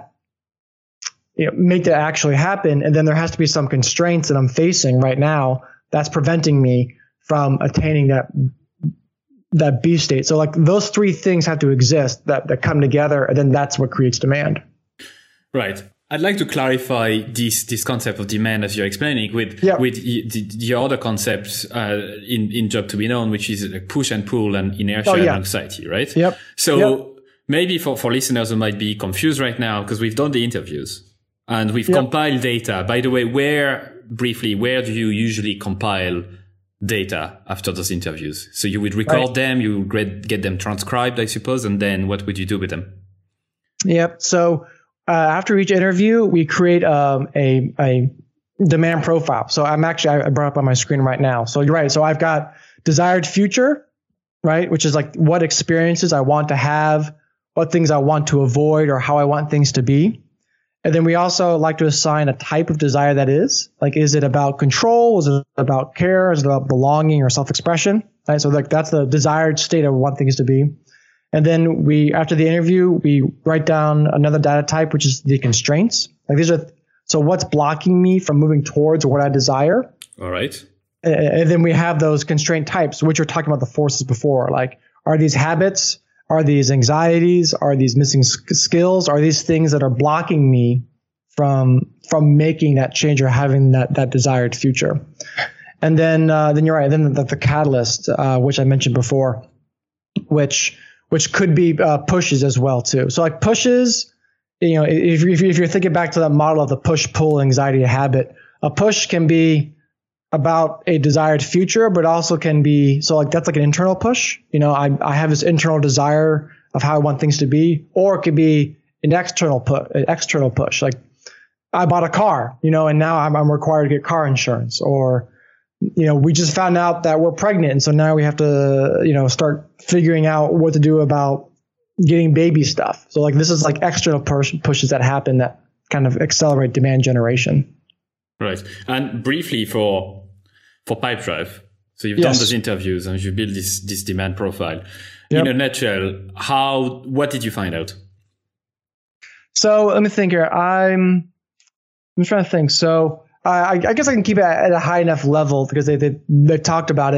you know, make that actually happen. And then there has to be some constraints that I'm facing right now that's preventing me from attaining that that B state. So like those three things have to exist that, that come together, and then that's what creates demand. Right. I'd like to clarify this this concept of demand as you're explaining with yeah. with the, the other concepts uh, in in Job to Be Known, which is like push and pull and inertia oh, yeah. and anxiety, right? Yep. So yep. maybe for, for listeners who might be confused right now, because we've done the interviews. And we've yep. compiled data. By the way, where, briefly, where do you usually compile data after those interviews? So you would record right. them, you would get them transcribed, I suppose, and then what would you do with them? Yep. So uh, after each interview, we create um, a, a demand profile. So I'm actually, I brought up on my screen right now. So you're right. So I've got desired future, right, which is like what experiences I want to have, what things I want to avoid, or how I want things to be. And then we also like to assign a type of desire that is. Like, is it about control? Is it about care? Is it about belonging or self-expression? Right? So like that's the desired state of what things to be. And then we, after the interview, we write down another data type, which is the constraints. Like these are, so what's blocking me from moving towards what I desire? All right. And, and then we have those constraint types, which you're talking about the forces before. Like, are these habits? Are these anxieties? Are these missing skills? Are these things that are blocking me from from making that change or having that that desired future? And then uh, then you're right. Then the, the catalyst, uh, which I mentioned before, which which could be uh, pushes as well too. So like pushes, you know, if if, if you're thinking back to that model of the push pull anxiety habit, a push can be about a desired future, but also can be, so like that's like an internal push. You know, I I have this internal desire of how I want things to be, or it could be an external push, an external push. Like I bought a car, you know, and now I'm I'm required to get car insurance, or you know, we just found out that we're pregnant, and so now we have to, you know, start figuring out what to do about getting baby stuff. So like this is like external push, pushes that happen that kind of accelerate demand generation. Right. And briefly for for Pipedrive, so you've yes. done those interviews and you built this this demand profile. Yep. In a nutshell, how what did you find out? So let me think here. I'm I'm trying to think. So I, I guess I can keep it at a high enough level because they they, they talked about it.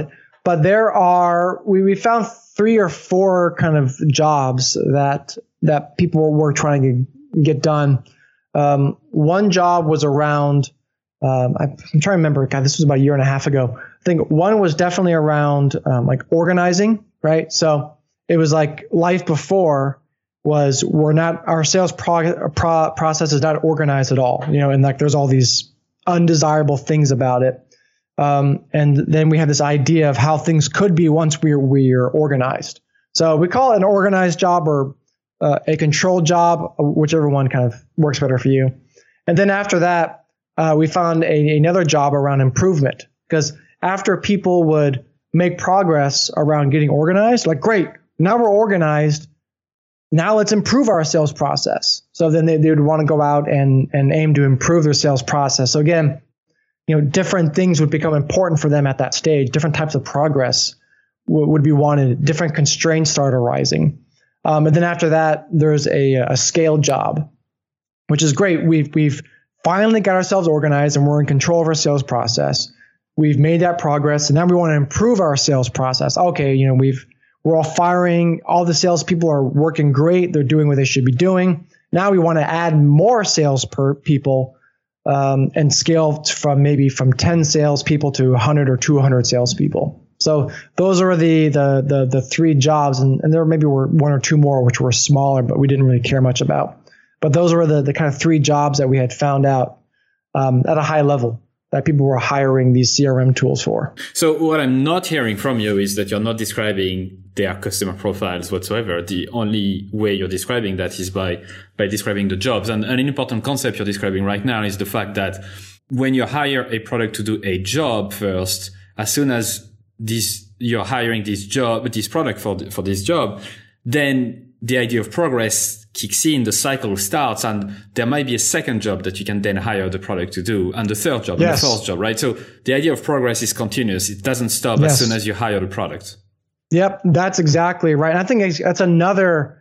but there are, we, we found three or four kind of jobs that, that people were trying to get done. Um, one job was around, um, I, I'm trying to remember, God, this was about a year and a half ago. I think one was definitely around um, like organizing, right? So it was like life before was we're not, our sales pro, pro, process is not organized at all, you know, and like there's all these undesirable things about it. Um, and then we have this idea of how things could be once we're, we're organized. So we call it an organized job or uh, a controlled job, whichever one kind of works better for you. And then after that, uh, we found a, another job around improvement, because after people would make progress around getting organized, like, great, now we're organized. Now let's improve our sales process. So then they, they would want to go out and, and aim to improve their sales process. So again, you know, different things would become important for them at that stage. Different types of progress w- would be wanted. Different constraints start arising. Um, and then after that, there's a, a scale job, which is great. We've, we've finally got ourselves organized and we're in control of our sales process. We've made that progress, and now we want to improve our sales process. Okay, you know, we've we're all firing. All the salespeople are working great. They're doing what they should be doing. Now we want to add more sales per people um, and scale from maybe from ten salespeople to one hundred or two hundred salespeople. So those are the the the, the three jobs, and, and there maybe were one or two more which were smaller, but we didn't really care much about. But those were the the kind of three jobs that we had found out um, at a high level that people were hiring these C R M tools for. So what I'm not hearing from you is that you're not describing their customer profiles whatsoever. The only way you're describing that is by, by describing the jobs. And an important concept you're describing right now is the fact that when you hire a product to do a job first, as soon as this, you're hiring this job, this product for, for this job, then the idea of progress kicks in, the cycle starts, and there might be a second job that you can then hire the product to do, and the third job, yes. and the fourth job, right? So the idea of progress is continuous. It doesn't stop yes. as soon as you hire the product. Yep, that's exactly right. And I think that's another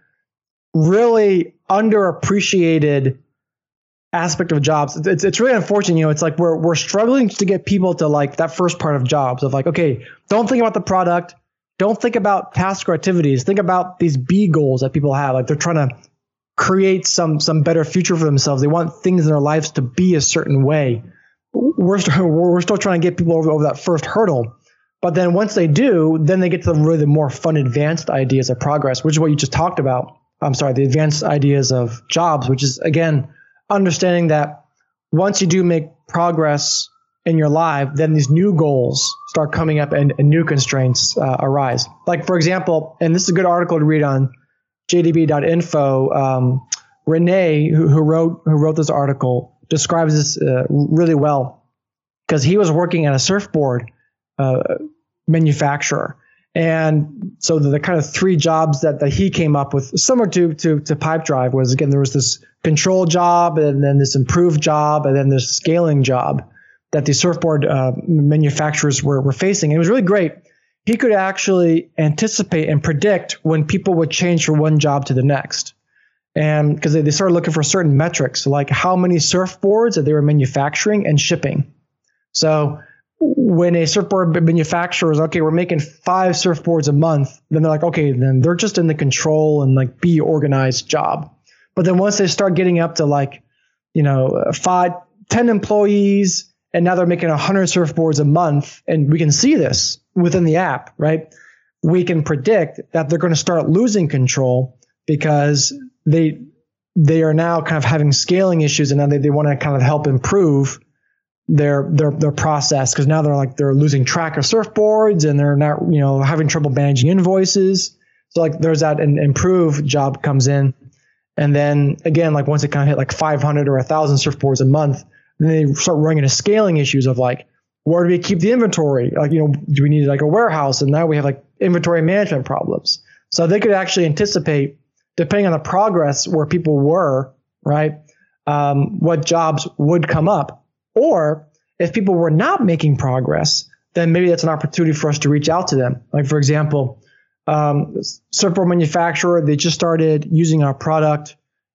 really underappreciated aspect of jobs. It's it's really unfortunate. You know, it's like we're we're struggling to get people to like that first part of jobs of like, okay, don't think about the product. Don't think about tasks or activities. Think about these B goals that people have. Like they're trying to create some some better future for themselves. They want things in their lives to be a certain way. We're st- we're still trying to get people over, over that first hurdle. But then once they do, then they get to the really the more fun, advanced ideas of progress, which is what you just talked about. I'm sorry, the advanced ideas of jobs, which is, again, understanding that once you do make progress in your life, then these new goals start coming up and, and new constraints uh, arise. Like, for example, and this is a good article to read on j d b dot info. Um, Renee, who, who wrote who wrote this article, describes this uh, really well because he was working at a surfboard uh, manufacturer. And so the, the kind of three jobs that, that he came up with, similar to, to to Pipedrive, was, again, there was this control job and then this improved job and then this scaling job that the surfboard uh, manufacturers were, were facing. And it was really great. He could actually anticipate and predict when people would change from one job to the next. And because they, they started looking for certain metrics, like how many surfboards that they were manufacturing and shipping. So when a surfboard manufacturer is, okay, we're making five surfboards a month, then they're like, okay, then they're just in the control and like be organized job. But then once they start getting up to like, you know, five, ten employees, and now they're making one hundred surfboards a month, and we can see this within the app, right? We can predict that they're going to start losing control because they they are now kind of having scaling issues, and now they, they want to kind of help improve their their their process, because now they're like they're losing track of surfboards and they're not, you know, having trouble managing invoices. So like there's that an improve job comes in, and then again, like once it kind of hit like five hundred or a thousand surfboards a month, then they start running into scaling issues of like, where do we keep the inventory? Like, you know, do we need like a warehouse? And now we have like inventory management problems. So they could actually anticipate, depending on the progress where people were, right, um, what jobs would come up. Or if people were not making progress, then maybe that's an opportunity for us to reach out to them. Like, for example, um, surfboard manufacturer, they just started using our product,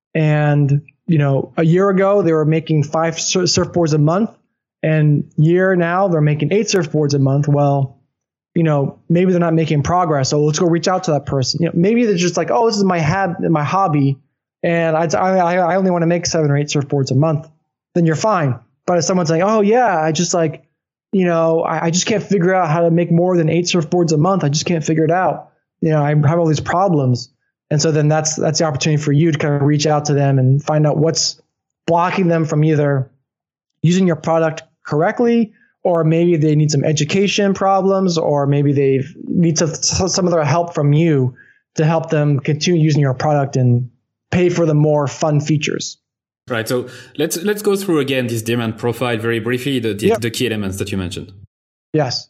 and you know, a year ago they were making five sur- surfboards a month, and year now they're making eight surfboards a month. Well, you know, maybe they're not making progress. So let's go reach out to that person. You know, maybe they're just like, oh, this is my hab, my hobby, and I, I, I only want to make seven or eight surfboards a month. Then you're fine. But if someone's like, oh yeah, I just like, you know, I, I just can't figure out how to make more than eight surfboards a month. I just can't figure it out. You know, I have all these problems. And so then that's that's the opportunity for you to kind of reach out to them and find out what's blocking them from either using your product correctly, or maybe they need some education problems, or maybe they need some, some other help from you to help them continue using your product and pay for the more fun features. Right. So let's let's go through again this demand profile very briefly, the the, yep. the key elements that you mentioned. Yes.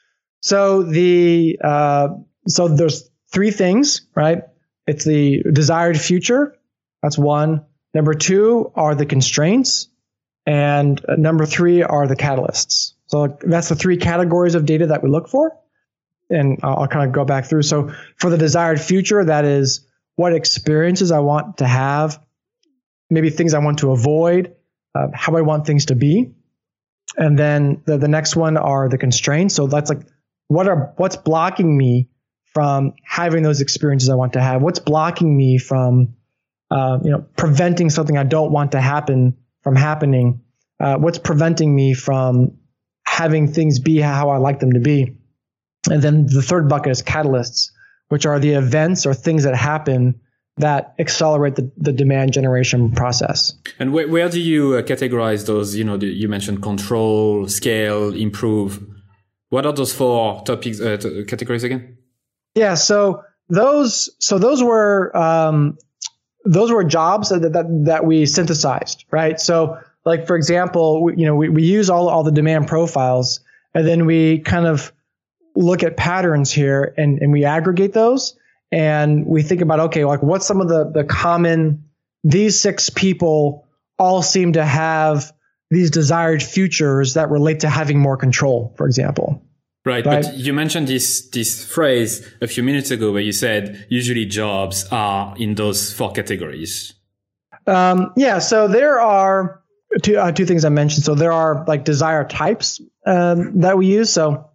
So the uh, so there's three things, right? It's the desired future. That's one. Number two are the constraints. And number three are the catalysts. So that's the three categories of data that we look for. And I'll, I'll kind of go back through. So for the desired future, that is what experiences I want to have, maybe things I want to avoid, uh, how I want things to be. And then the, the next one are the constraints. So that's like, what are what's blocking me from having those experiences I want to have? What's blocking me from, uh, you know, preventing something I don't want to happen from happening? Uh, what's preventing me from having things be how I like them to be? And then the third bucket is catalysts, which are the events or things that happen that accelerate the, the demand generation process. And where, where do you uh, categorize those? You know, the, you mentioned control, scale, improve. What are those four topics, uh, t- categories again? Yeah, so those so those were um, those were jobs that, that that we synthesized, right? So, like for example, we, you know, we, we use all all the demand profiles, and then we kind of look at patterns here, and, and we aggregate those, and we think about, okay, like what's some of the the common, these six people all seem to have these desired futures that relate to having more control, for example. Right, right, but you mentioned this this phrase a few minutes ago where you said usually jobs are in those four categories. Um, yeah, so there are two uh, two things I mentioned. So there are like desire types um, that we use. So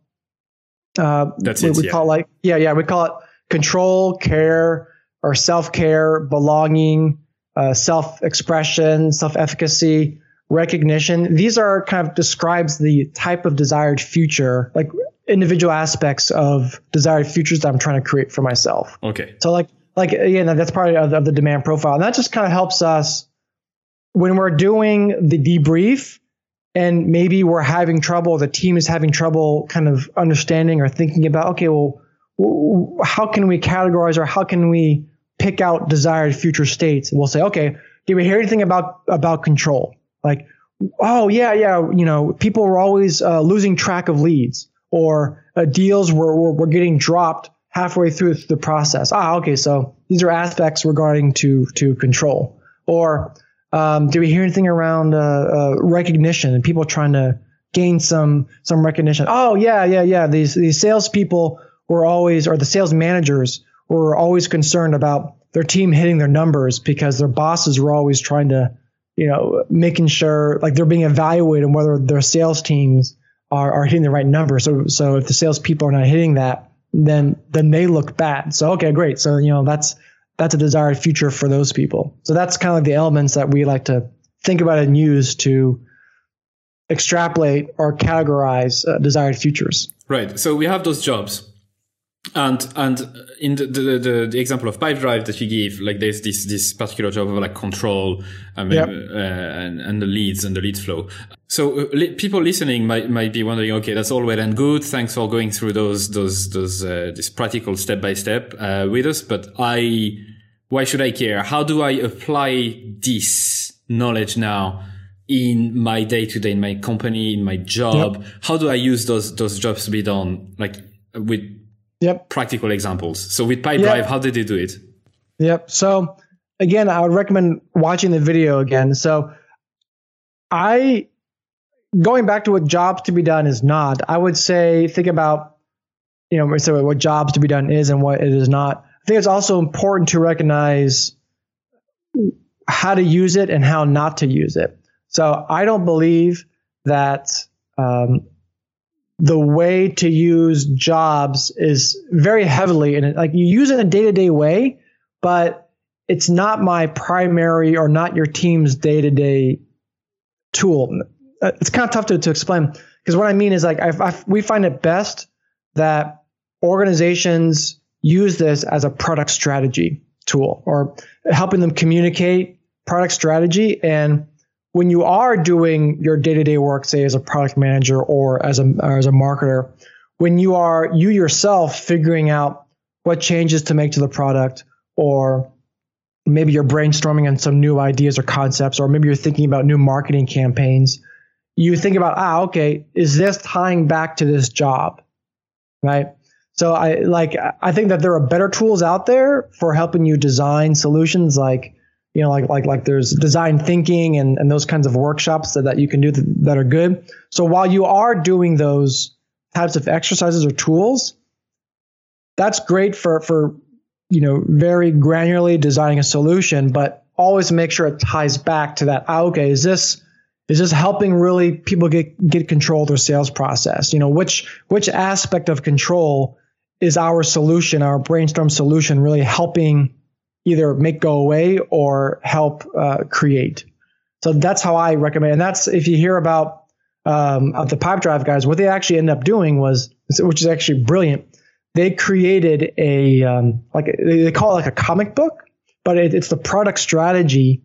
uh, that's we, it. We yeah. call it like yeah, yeah, we call it control, care, or self-care, belonging, uh, self-expression, self-efficacy, recognition. These are kind of describes the type of desired future, like individual aspects of desired futures that I'm trying to create for myself. Okay. So like, like again, that's part of the, of the demand profile. And that just kind of helps us when we're doing the debrief and maybe we're having trouble, the team is having trouble kind of understanding or thinking about, okay, well, how can we categorize or how can we pick out desired future states? And we'll say, okay, did we hear anything about, about control? Like, oh yeah, yeah, you know, people were always uh, losing track of leads, or uh, deals were, were were getting dropped halfway through the process. Ah, okay, so these are aspects regarding to to control. Or um, do we hear anything around uh, uh, recognition and people trying to gain some some recognition? Oh yeah, yeah, yeah. These these salespeople were always, or the sales managers were always concerned about their team hitting their numbers because their bosses were always trying to, you know, making sure like they're being evaluated on whether their sales teams are, are hitting the right number. So, so if the salespeople are not hitting that, then, then they look bad. So, okay, great. So, you know, that's, that's a desired future for those people. So that's kind of like the elements that we like to think about and use to extrapolate or categorize uh, desired futures. Right. So we have those jobs. And and in the, the the the example of Pipedrive that you give, like there's this this particular job of like control, I mean, yep. uh, and and the leads and the lead flow. So uh, li- people listening might might be wondering, okay, that's all well and good. Thanks for going through those those those uh, this practical step by step uh, with us. But I, why should I care? How do I apply this knowledge now in my day to day, in my company, in my job? Yep. How do I use those those jobs to be done, like with Yep. practical examples? So with Pipedrive, yep. how did they do it? Yep. So again, I would recommend watching the video again. So I, going back to what jobs to be done is not, I would say, think about, you know, so what jobs to be done is and what it is not. I think it's also important to recognize how to use it and how not to use it. So I don't believe that, um, the way to use jobs is very heavily in it. Like you use it in a day-to-day way, but it's not my primary or not your team's day-to-day tool. It's kind of tough to, to explain because what I mean is like I, I, we find it best that organizations use this as a product strategy tool or helping them communicate product strategy. And when you are doing your day-to-day work, say as a product manager or as a or as a marketer, when you are you yourself figuring out what changes to make to the product, or maybe you're brainstorming on some new ideas or concepts, or maybe you're thinking about new marketing campaigns, you think about, ah, okay, is this tying back to this job, right? So I like I think that there are better tools out there for helping you design solutions like You know, like like like there's design thinking and, and those kinds of workshops that, that you can do that, that are good. So while you are doing those types of exercises or tools, that's great for for you know very granularly designing a solution, but always make sure it ties back to that. Ah, okay, is this is this helping really people get get control of their sales process? You know, which which aspect of control is our solution, our brainstorm solution, really helping either make go away or help uh, create. So that's how I recommend. And that's if you hear about um, the Pipedrive guys, what they actually ended up doing was, which is actually brilliant. They created a um, like they call it like a comic book, but it, it's the product strategy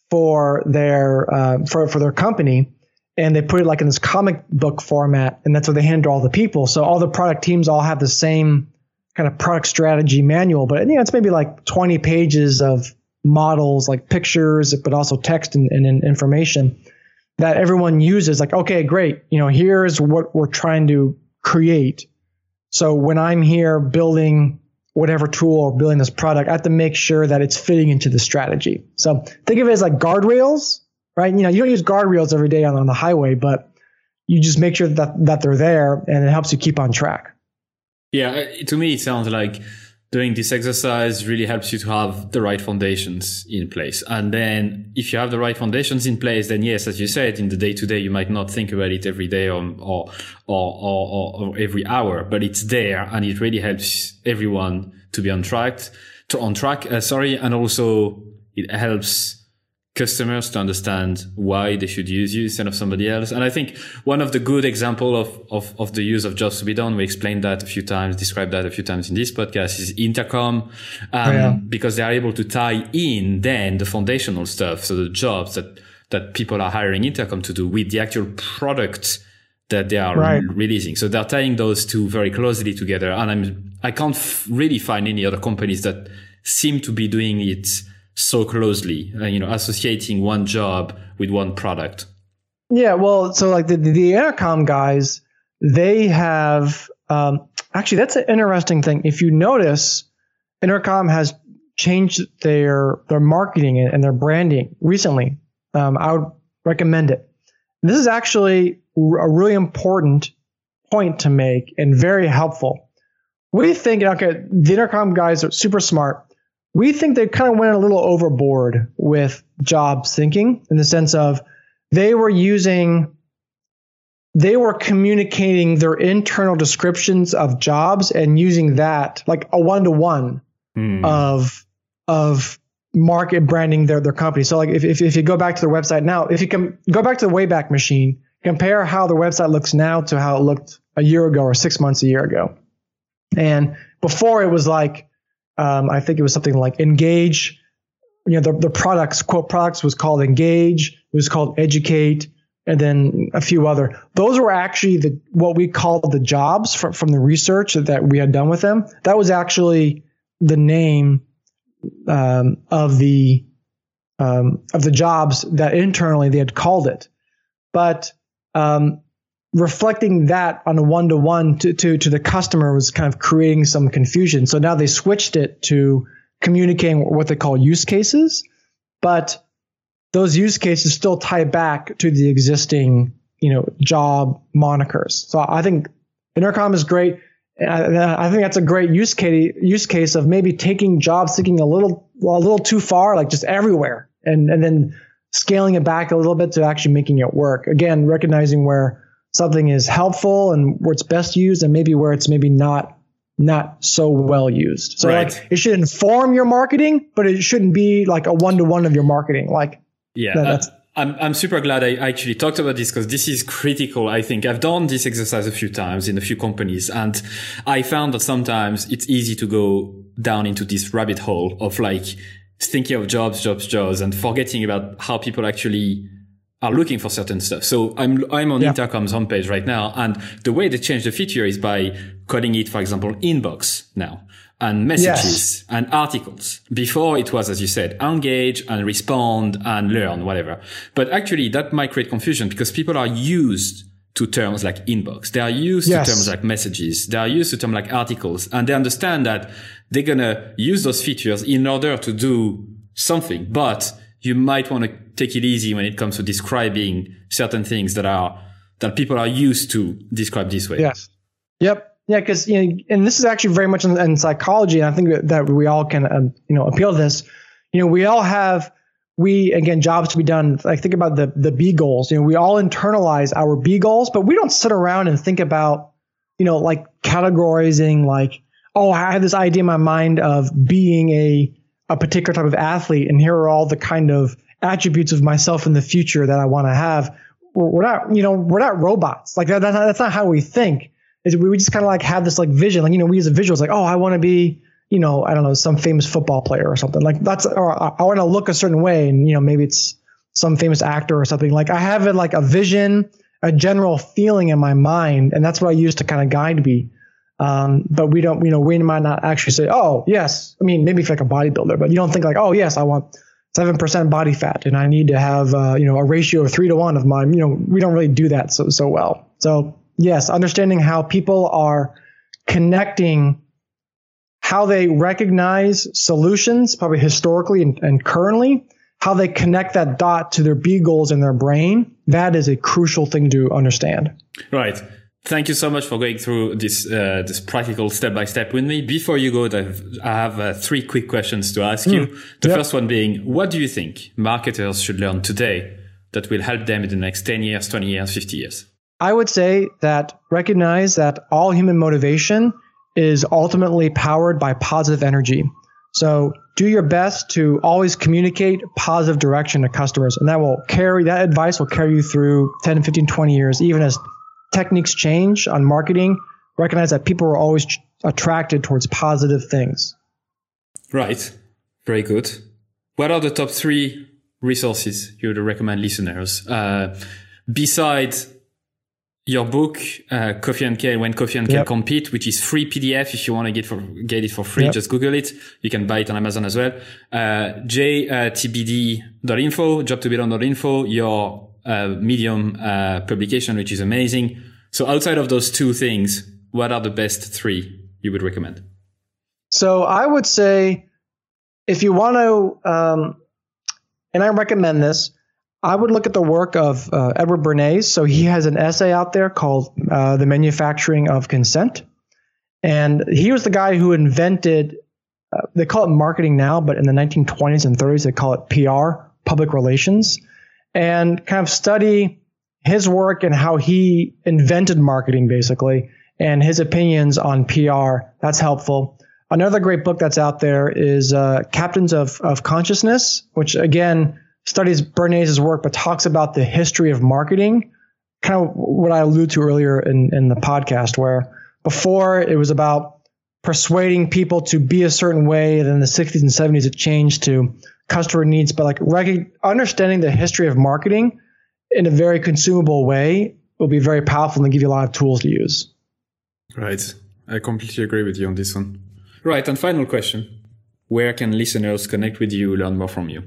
for their uh, for for their company, and they put it like in this comic book format, and that's what they hand to all the people. So all the product teams all have the same kind of product strategy manual, but you know, it's maybe like twenty pages of models, like pictures, but also text and, and information that everyone uses. Like, okay, great. You know, here's what we're trying to create. So when I'm here building whatever tool or building this product, I have to make sure that it's fitting into the strategy. So think of it as like guardrails, right? You know, you don't use guardrails every day on, on the highway, but you just make sure that, that they're there and it helps you keep on track. Yeah, to me, it sounds like doing this exercise really helps you to have the right foundations in place. And then if you have the right foundations in place, then yes, as you said, in the day to day, you might not think about it every day or, or, or, or, or every hour, but it's there and it really helps everyone to be on track, to on track, uh, sorry. And also it helps customers to understand why they should use you instead of somebody else. And I think one of the good example of, of, of the use of jobs to be done, we explained that a few times, described that a few times in this podcast, is Intercom, um, oh, yeah. because they are able to tie in then the foundational stuff. So the jobs that, that people are hiring Intercom to do with the actual product that they are right. re- releasing. So they're tying those two very closely together. And I'm, I can't f- really find any other companies that seem to be doing it so closely, uh, you know, associating one job with one product. Yeah, well, so like the, the Intercom guys, they have, um, actually, that's an interesting thing. If you notice, Intercom has changed their their marketing and their branding recently. Um, I would recommend it. This is actually a really important point to make and very helpful. What do you think? Okay, the Intercom guys are super smart. We think they kind of went a little overboard with jobs thinking in the sense of they were using, they were communicating their internal descriptions of jobs and using that like a one-to-one mm. of, of market branding their, their company. So like if, if, if you go back to their website now, if you can go back to the Wayback Machine, compare how the website looks now to how it looked a year ago or six months a year ago. And before it was like, Um, I think it was something like Engage. You know, the, the products, quote, products was called Engage. It was called Educate, and then a few other. Those were actually the what we called the jobs from, from the research that we had done with them. That was actually the name um, of the um, of the jobs that internally they had called it. But um, reflecting that on a one-to-one to, to, to the customer was kind of creating some confusion. So now they switched it to communicating what they call use cases, but those use cases still tie back to the existing, you know, job monikers. So I think Intercom is great. And I, I think that's a great use case, use case of maybe taking job seeking a little, a little too far, like just everywhere, and, and then scaling it back a little bit to actually making it work. Again, recognizing where something is helpful and where it's best used, and maybe where it's maybe not not so well used. So right. like it should inform your marketing, but it shouldn't be like a one-to-one of your marketing. Like yeah, that, that's, I'm I'm super glad I actually talked about this, because this is critical. I think I've done this exercise a few times in a few companies, and I found that sometimes it's easy to go down into this rabbit hole of like thinking of jobs, jobs, jobs, and forgetting about how people actually are looking for certain stuff. So I'm I'm on yeah. Intercom's homepage right now, and the way they change the feature is by calling it, for example, inbox now, and messages yes. and articles. Before it was, as you said, engage and respond and learn, whatever. But actually that might create confusion, because people are used to terms like inbox. They are used yes. to terms like messages. They are used to terms like articles, and they understand that they're going to use those features in order to do something. But you might want to take it easy when it comes to describing certain things that are, that people are used to describe this way. Yes. Yep. Yeah. Cause, you know, and this is actually very much in, in psychology. And I think that, that we all can, um, you know, appeal to this. You know, we all have, we, again, jobs to be done. Like think about the, the B goals. You know, we all internalize our B goals, but we don't sit around and think about, you know, like categorizing, like, oh, I have this idea in my mind of being a, a particular type of athlete, and here are all the kind of attributes of myself in the future that I want to have. We're not, you know, we're not robots. Like that, that's not, that's not how we think. Is we just kind of like have this like vision, like, you know, we use a visual, it's like, oh, I want to be, you know, I don't know, some famous football player or something like that's, or I want to look a certain way. And, you know, maybe it's some famous actor or something. Like I have it like a vision, a general feeling in my mind. And that's what I use to kind of guide me. Um, but we don't, you know, we might not actually say, oh, yes. I mean, maybe if you're like a bodybuilder, but you don't think like, oh, yes, I want seven percent body fat and I need to have, uh, you know, a ratio of three to one of mine. You know, we don't really do that so, so well. So yes, understanding how people are connecting, how they recognize solutions, probably historically and, and currently, how they connect that dot to their B goals in their brain. That is a crucial thing to understand. Right. Thank you so much for going through this uh, this practical step by step with me. Before you go, I've, I have uh, three quick questions to ask mm. you. The yep. first one being, what do you think marketers should learn today that will help them in the next ten years, twenty years, fifty years? I would say that recognize that all human motivation is ultimately powered by positive energy. So do your best to always communicate positive direction to customers, and that will carry, that advice will carry you through ten, fifteen, twenty years, even as techniques change on marketing. Recognize that people are always ch- attracted towards positive things. Right. Very good. What are the top three resources you would recommend listeners? Uh, besides your book, uh, Coffee and Kale, When Coffee and Kale yep. Compete, which is free P D F. If you want to get for, get it for free, yep. just Google it. You can buy it on Amazon as well. Uh, j t b d dot info, job to be done dot info, your Uh, Medium uh, publication, which is amazing. So outside of those two things, what are the best three you would recommend? So I would say if you want to, um, and I recommend this, I would look at the work of uh, Edward Bernays. So he has an essay out there called uh, The Manufacturing of Consent. And he was the guy who invented, uh, they call it marketing now, but in the nineteen twenties and thirties, they call it P R, public relations. And kind of study his work and how he invented marketing, basically, and his opinions on P R. That's helpful. Another great book that's out there is uh, Captains of, of Consciousness, which, again, studies Bernays' work, but talks about the history of marketing, kind of what I alluded to earlier in, in the podcast, where before it was about persuading people to be a certain way, and in the sixties and seventies it changed to customer needs, but like rec- understanding the history of marketing in a very consumable way will be very powerful and give you a lot of tools to use. Right. I completely agree with you on this one. Right. And final question. Where can listeners connect with you, learn more from you?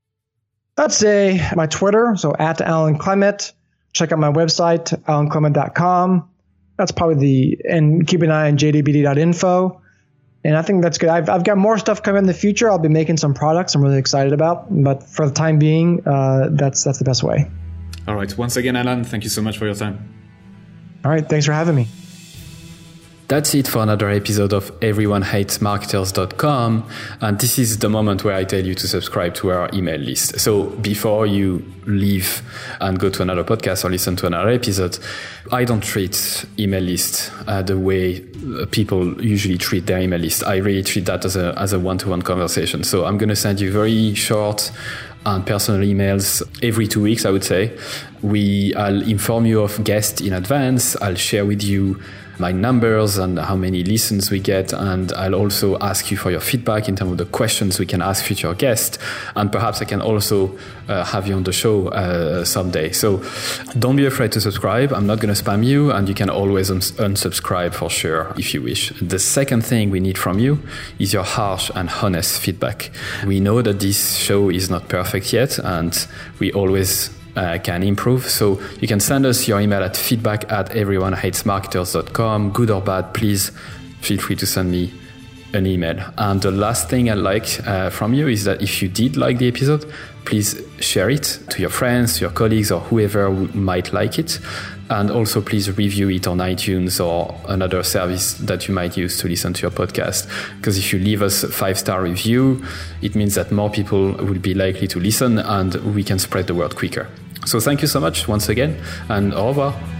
I'd say my Twitter, so at Alan Clement. Check out my website, alan clement dot com. That's probably the, and keep an eye on j d b d dot info. And I think that's good. I've, I've got more stuff coming in the future. I'll be making some products I'm really excited about. But for the time being, uh, that's that's the best way. All right. Once again, Alan, thank you so much for your time. All right. Thanks for having me. That's it for another episode of everyone hates marketers dot com. And this is the moment where I tell you to subscribe to our email list. So before you leave and go to another podcast or listen to another episode, I don't treat email list uh, the way people usually treat their email list. I really treat that as a, as a one-to-one conversation. So I'm going to send you very short and personal emails every two weeks, I would say. We, I'll inform you of guests in advance. I'll share with you my numbers and how many listens we get. And I'll also ask you for your feedback in terms of the questions we can ask future guests. And perhaps I can also uh, have you on the show uh, someday. So don't be afraid to subscribe. I'm not going to spam you, and you can always uns- unsubscribe for sure if you wish. The second thing we need from you is your harsh and honest feedback. We know that this show is not perfect yet, and we always Uh, can improve. So you can send us your email at feedback at everyone hates marketers dot com. Good or bad, please feel free to send me an email. And the last thing I'd like uh, from you is that if you did like the episode, please share it to your friends, to your colleagues, or whoever might like it. And also please review it on iTunes or another service that you might use to listen to your podcast. Because if you leave us a five-star review, it means that more people will be likely to listen and we can spread the word quicker. So thank you so much once again, and au revoir.